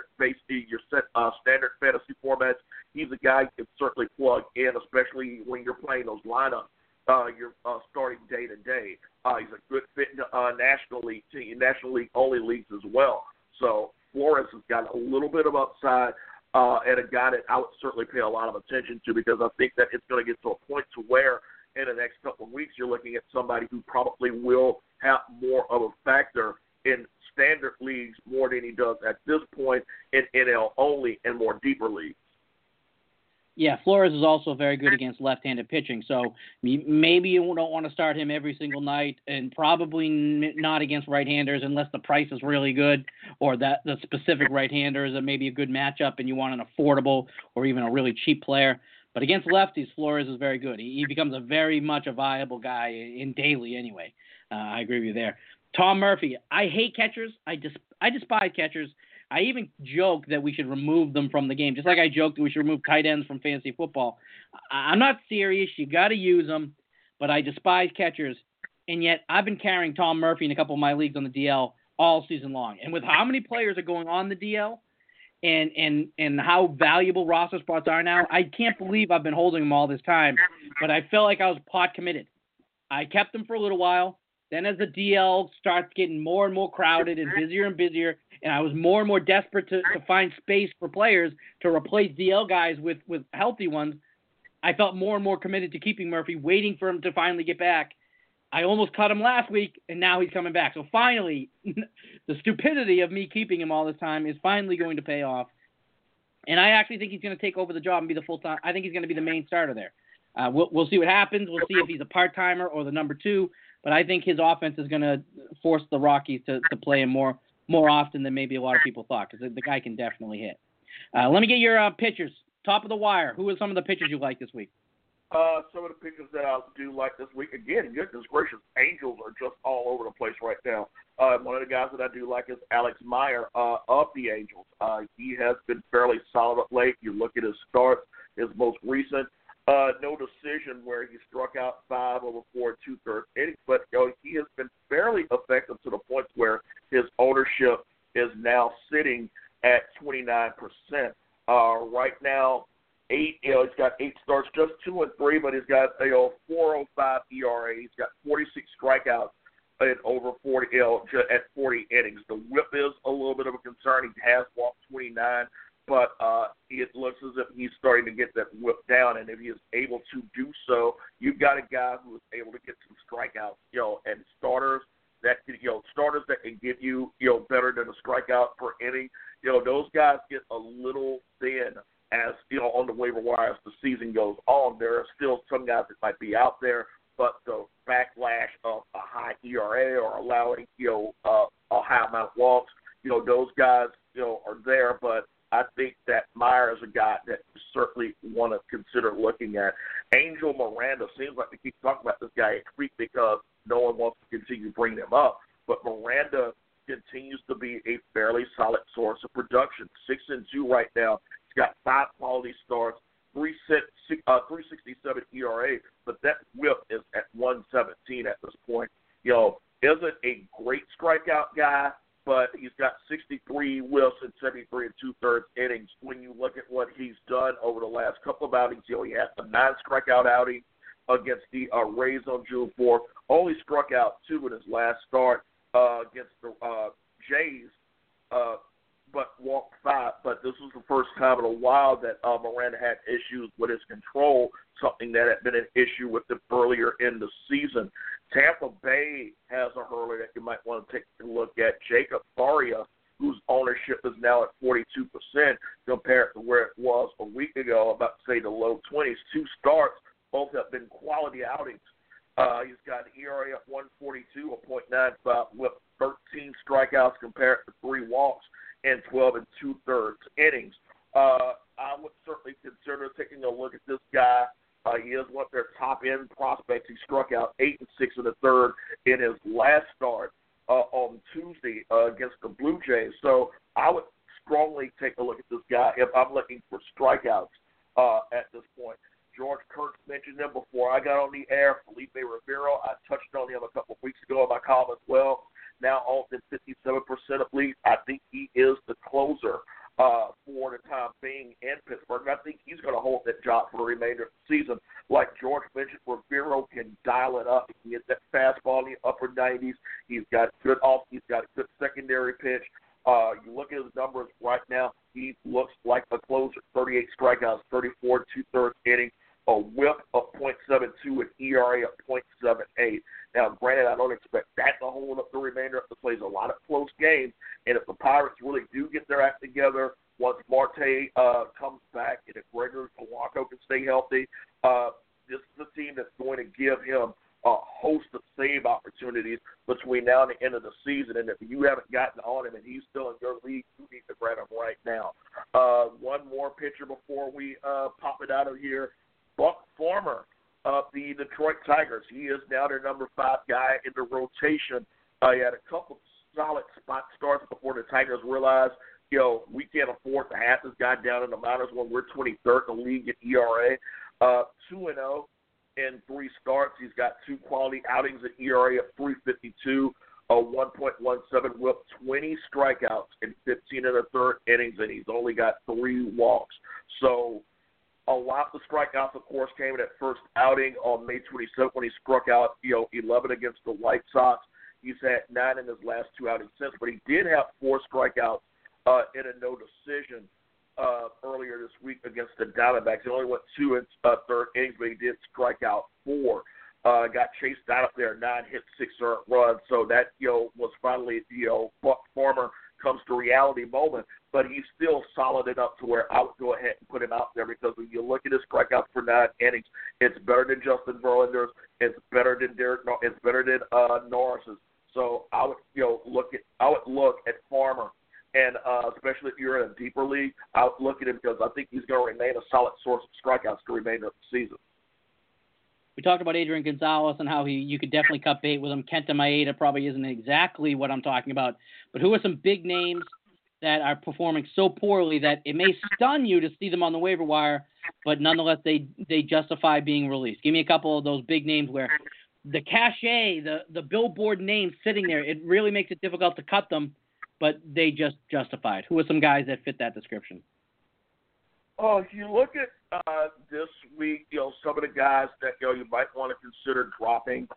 standard fantasy formats, he's a guy you can certainly plug in, especially when you're playing those lineups. You're starting day to day. He's a good fit in National League only leagues as well. So Flores has got a little bit of upside, and a guy that I would certainly pay a lot of attention to, because I think that it's going to get to a point to where in the next couple of weeks you're looking at somebody who probably will have more of a factor in standard leagues more than he does at this point in NL only and more deeper leagues. Yeah, Flores is also very good against left-handed pitching, so maybe you don't want to start him every single night, and probably not against right-handers unless the price is really good, or that the specific right-hander is maybe a good matchup and you want an affordable or even a really cheap player. But against lefties, Flores is very good. He becomes a very much a viable guy in daily anyway. I agree with you there. Tom Murphy, I hate catchers. I despise catchers. I even joke that we should remove them from the game, just like I joked that we should remove tight ends from fantasy football. I'm not serious. You got to use them, but I despise catchers. And yet I've been carrying Tom Murphy in a couple of my leagues on the DL all season long. And with how many players are going on the DL and how valuable roster spots are now, I can't believe I've been holding them all this time. But I felt like I was pot committed. I kept them for a little while. Then as the DL starts getting more and more crowded and busier, and I was more and more desperate to find space for players to replace DL guys with healthy ones, I felt more and more committed to keeping Murphy, waiting for him to finally get back. I almost cut him last week, and now he's coming back. So finally, the stupidity of me keeping him all this time is finally going to pay off. And I actually think he's going to take over the job and be the full-time. I think he's going to be the main starter there. We'll see what happens. We'll see if he's a part-timer or the number 2. But I think his offense is going to force the Rockies to play him more often than maybe a lot of people thought, because the guy can definitely hit. Let me get your pitchers. Top of the wire. Who are some of the pitchers you like this week? Some of the pitchers that I do like this week, again, goodness gracious, Angels are just all over the place right now. One of the guys that I do like is Alex Meyer of the Angels. He has been fairly solid of late. You look at his starts, his most recent, no decision where he struck out 5 over 4 2/3 innings, but he has been fairly effective to the point where his ownership is now sitting at 29%. Right now, he's got 8 starts, just 2 and 3, but he's got 4.05 ERA. He's got 46 strikeouts in over 40 at 40 innings. The whip is a little bit of a concern. He has walked 29, but it looks as if he's starting to get that whip down. And if he is able to do so, you've got a guy who is able to get some strikeouts, and starters that can give you better than a strikeout per inning. Those guys get a little thin as on the waiver wire as the season goes on. There are still some guys that might be out there, but the backlash of a high ERA or allowing a high amount of walks, those guys are there. But I think that Meyer is a guy that you certainly want to consider looking at. Angel Miranda seems like we keep talking about this guy every week because no one wants to continue bringing him up, but Miranda continues to be a fairly solid source of production. 6-2 right now. He's got 5 quality starts, 3.67 ERA, but that whip is at 117 at this point. Isn't a great strikeout guy, but he's got 63 whiffs and 73 2/3 innings. When you look at what he's done over the last couple of outings, he had a 9 strikeout outing against the Rays on June 4th. Only struck out 2 in his last start against the Jays, but walked 5. But this was the first time in a while that Miranda had issues with his control, something that had been an issue with him earlier in the season. Tampa Bay has a hurler that you might want to take a look at, Jacob Faria, whose ownership is now at 42% compared to where it was a week ago, about to say the low 20s. 2 starts, both have been quality outings. He's got an ERA at 142, a .95 with 13 strikeouts compared to 3 walks and 12 2/3 innings. I would certainly consider taking a look at this guy. He is one of their top-end prospects. He struck out 8 6 1/3 in his last start on Tuesday against the Blue Jays. So I would strongly take a look at this guy if I'm looking for strikeouts at this point. George Kurtz mentioned him before I got on the air. Felipe Rivero, I touched on him a couple of weeks ago in my column as well. Now owned in 57% of leagues. I think he is the closer for the time being in Pittsburgh. I think he's going to hold that job for the remainder of the season. Like George mentioned, Rivero can dial it up. He can get that fastball in the upper 90s. He's got good He's got a good secondary pitch. You look at his numbers right now, he looks like a closer. 38 strikeouts, 34 2/3 innings, a whip of .72, an ERA of .78. Now, granted, I don't expect that to hold up the remainder of the plays. A lot of close games, and if the Pirates really do get their act together, once Marte comes back and if Gregory Polanco can stay healthy, this is a team that's going to give him a host of save opportunities between now and the end of the season. And if you haven't gotten on him and he's still in your league, you need to grab him right now. One more pitcher before we pop it out of here. Buck Farmer of the Detroit Tigers. He is now their number 5 guy in the rotation. He had a couple solid spot starts before the Tigers realized, we can't afford to have this guy down in the minors when we're 23rd in the league at ERA. 2-0 in 3 starts. He's got 2 quality outings at ERA at 3.52, a 1.17 whip, 20 strikeouts in 15 1/3 innings, and he's only got 3 walks. So a lot of the strikeouts, of course, came in that first outing on May 27th when he struck out, 11 against the White Sox. He's had 9 in his last 2 outings since, but he did have 4 strikeouts in a no decision earlier this week against the Diamondbacks. He only went 2 1/3 innings, but he did strike out 4. got chased down up there, 9 hits, 6 earned runs. So that, was finally, Buck Farmer comes to reality moment. But he's still solid enough to where I would go ahead and put him out there, because when you look at his strikeouts for 9 innings, it's better than Justin Verlander's, it's better than it's better than Norris's. So I would, look at Farmer. And especially if you're in a deeper league, I would look at him because I think he's going to remain a solid source of strikeouts the remainder of the season. We talked about Adrian Gonzalez and how you could definitely cut bait with him. Kenta Maeda probably isn't exactly what I'm talking about. But who are some big names that are performing so poorly that it may stun you to see them on the waiver wire, but nonetheless they justify being released? Give me a couple of those big names where the cachet, the billboard name sitting there, it really makes it difficult to cut them, but they just justified. Who are some guys that fit that description? Oh, if you look at this week, some of the guys that you might want to consider dropping.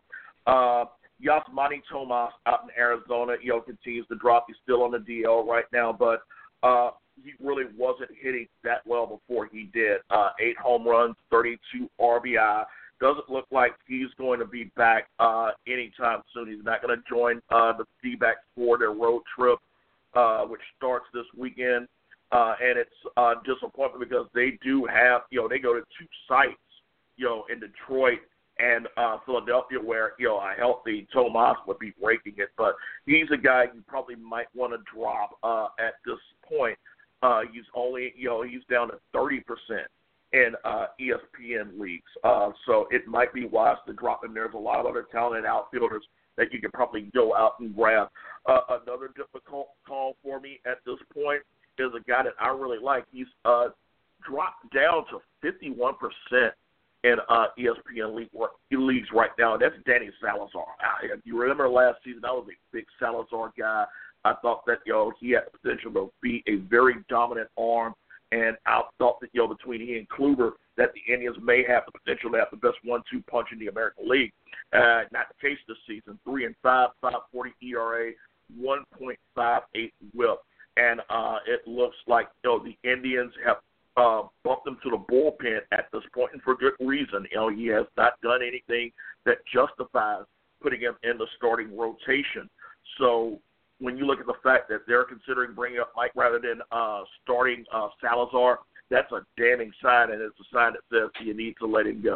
Yasmani Tomas out in Arizona, continues to drop. He's still on the DL right now, but he really wasn't hitting that well before he did. 8 home runs, 32 RBI. Doesn't look like he's going to be back anytime soon. He's not going to join the D-backs for their road trip, which starts this weekend. And it's disappointing because they do have, they go to 2 sites, in Detroit and Philadelphia where, a healthy Tomas would be breaking it. But he's a guy you probably might want to drop at this point. He's only, he's down to 30% in ESPN leagues. So it might be wise to drop him. There's a lot of other talented outfielders that you could probably go out and grab. Another difficult call for me at this point is a guy that I really like. He's dropped down to 51% in ESPN leagues right now, and that's Danny Salazar. If you remember last season, I was a big Salazar guy. I thought that, he had the potential to be a very dominant arm, and I thought that, between he and Kluber, that the Indians may have the potential to have the best 1-2 punch in the American League. Not the case this season. 3-5, 5.40 ERA, 1.58 WHIP. And it looks like the Indians have bumped him to the bullpen at this point, and for good reason. He has not done anything that justifies putting him in the starting rotation. So when you look at the fact that they're considering bringing up Mike rather than starting Salazar, that's a damning sign, and it's a sign that says you need to let him go.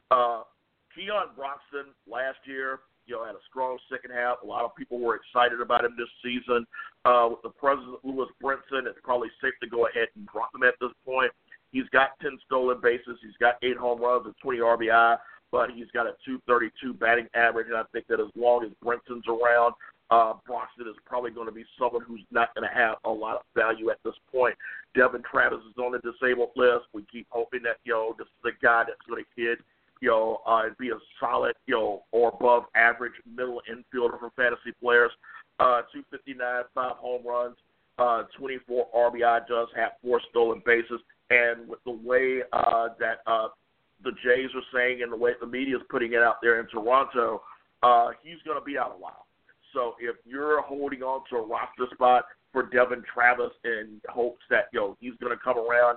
Keon Broxton last year, had a strong second half. A lot of people were excited about him this season. With the president, Lewis Brinson, it's probably safe to go ahead and drop him at this point. He's got 10 stolen bases. He's got 8 home runs and 20 RBI, but he's got a .232 batting average, and I think that as long as Brinson's around, Broxton is probably going to be someone who's not going to have a lot of value at this point. Devin Travis is on the disabled list. We keep hoping that, this is a guy that's going to hit, and be a solid, or above average middle infielder for fantasy players. 259, 5 home runs, 24 RBI, does have 4 stolen bases. And with the way that the Jays are saying and the way the media is putting it out there in Toronto, he's going to be out a while. So if you're holding on to a roster spot for Devin Travis in hopes that, he's going to come around,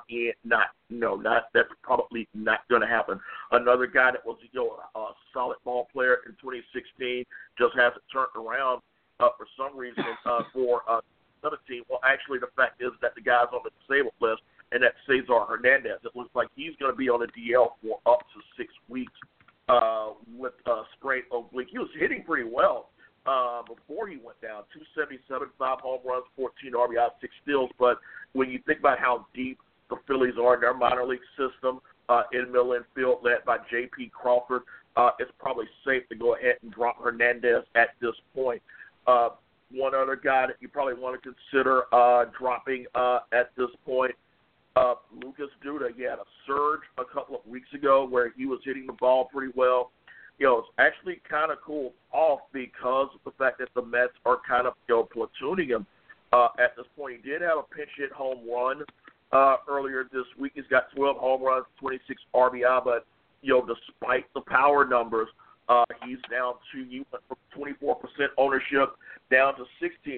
that's probably not going to happen. Another guy that was, a solid ball player in 2016 just hasn't turned around for some reason for another team. Well, actually, the fact is that the guy's on the disabled list, and that's Cesar Hernandez. It looks like he's going to be on the DL for up to 6 weeks with sprained oblique. He was hitting pretty well before he went down. 277, 5 home runs, 14 RBI, 6 steals. But when you think about how deep the Phillies are in their minor league system, in middle infield led by J.P. Crawford, it's probably safe to go ahead and drop Hernandez at this point. One other guy that you probably want to consider dropping at this point, Lucas Duda. He had a surge a couple of weeks ago where he was hitting the ball pretty well. It's actually kind of cool off because of the fact that the Mets are kind of platooning him at this point. He did have a pinch hit home run earlier this week. He's got 12 home runs, 26 RBI, but despite the power numbers, he's down to, you went from 24% ownership down to 16%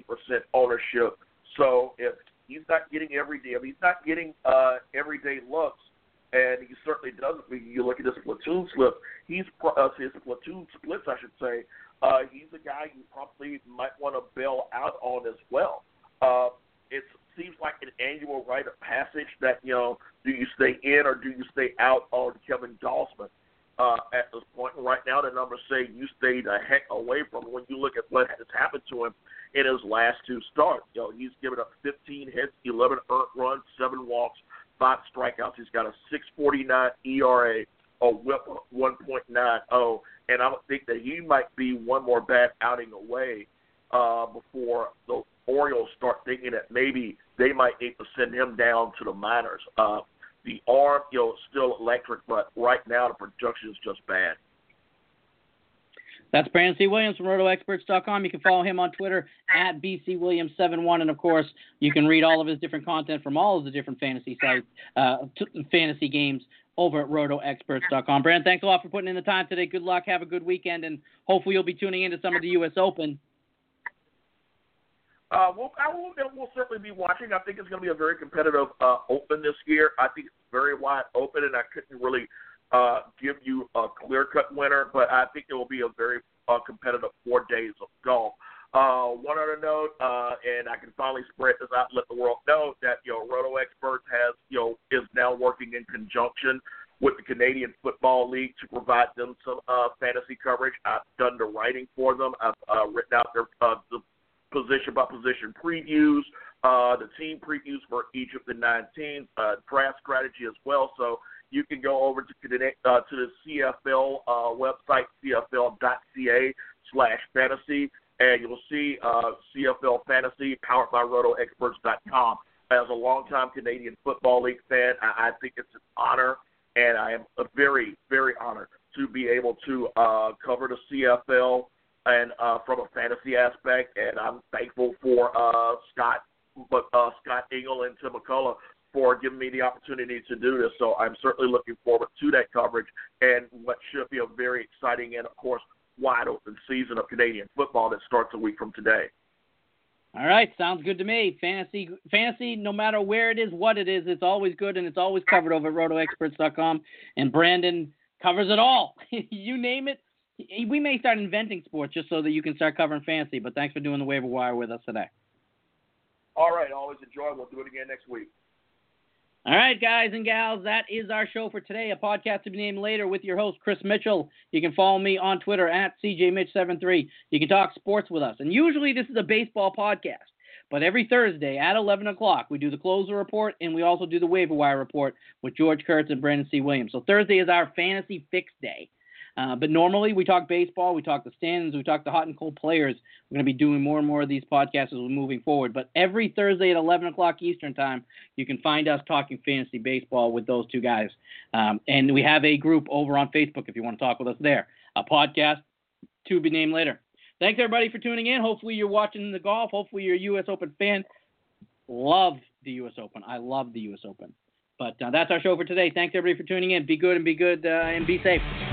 ownership. So if he's not getting everyday looks, and he certainly does. When you look at his platoon splits, his platoon splits, I should say. He's a guy you probably might want to bail out on as well. It seems like an annual rite of passage that, do you stay in or do you stay out on Kevin Dossman at this point? And right now the numbers say you stayed a heck away from him when you look at what has happened to him in his last two starts. He's given up 15 hits, 11 earned runs, 7 walks, 5 strikeouts. He's got a 6.49 ERA, a WHIP of 1.90, and I would think that he might be one more bad outing away before the Orioles start thinking that maybe they might need to send him down to the minors. The arm, is still electric, but right now the production is just bad. That's Brandon C. Williams from RotoExperts.com. You can follow him on Twitter at BCWilliams71. And, of course, you can read all of his different content from all of the different fantasy sites, fantasy games over at RotoExperts.com. Brandon, thanks a lot for putting in the time today. Good luck. Have a good weekend. And hopefully you'll be tuning into some of the U.S. Open. We'll certainly be watching. I think it's going to be a very competitive Open this year. I think it's very wide open, and I couldn't really give you a clear-cut winner, but I think it will be a very competitive 4 days of golf. One other note, and I can finally spread this out and let the world know that Roto Experts is now working in conjunction with the Canadian Football League to provide them some fantasy coverage. I've done the writing for them. I've written out their the position-by-position previews, the team previews for each of the 9 teams, draft strategy as well. So you can go over to the CFL website, cfl.ca/fantasy, and you'll see CFL Fantasy powered by RotoExperts.com. As a longtime Canadian Football League fan, I think it's an honor, and I am very, very honored to be able to cover the CFL and from a fantasy aspect, and I'm thankful for Scott Engel and Tim McCullough for giving me the opportunity to do this. So I'm certainly looking forward to that coverage and what should be a very exciting and, of course, wide open season of Canadian football that starts a week from today. All right, sounds good to me. Fantasy, no matter where it is, what it is, it's always good, and it's always covered over at RotoExperts.com, and Brandon covers it all. You name it. We may start inventing sports just so that you can start covering fantasy, but thanks for doing the waiver wire with us today. All right, always enjoy. We'll do it again next week. All right, guys and gals, that is our show for today. A podcast to be named later with your host, Chris Mitchell. You can follow me on Twitter at CJMitch73. You can talk sports with us. And usually this is a baseball podcast. But every Thursday at 11 o'clock, we do the closer report, and we also do the waiver wire report with George Kurtz and Brandon C. Williams. So Thursday is our fantasy fix day. But normally we talk baseball, we talk the standings, we talk the hot and cold players. We're going to be doing more and more of these podcasts as we're moving forward. But every Thursday at 11 o'clock Eastern time, you can find us talking fantasy baseball with those two guys. And we have a group over on Facebook if you want to talk with us there. A podcast to be named later. Thanks, everybody, for tuning in. Hopefully you're watching the golf. Hopefully you're a U.S. Open fan. Love the U.S. Open. I love the U.S. Open. But that's our show for today. Thanks, everybody, for tuning in. Be good and be safe.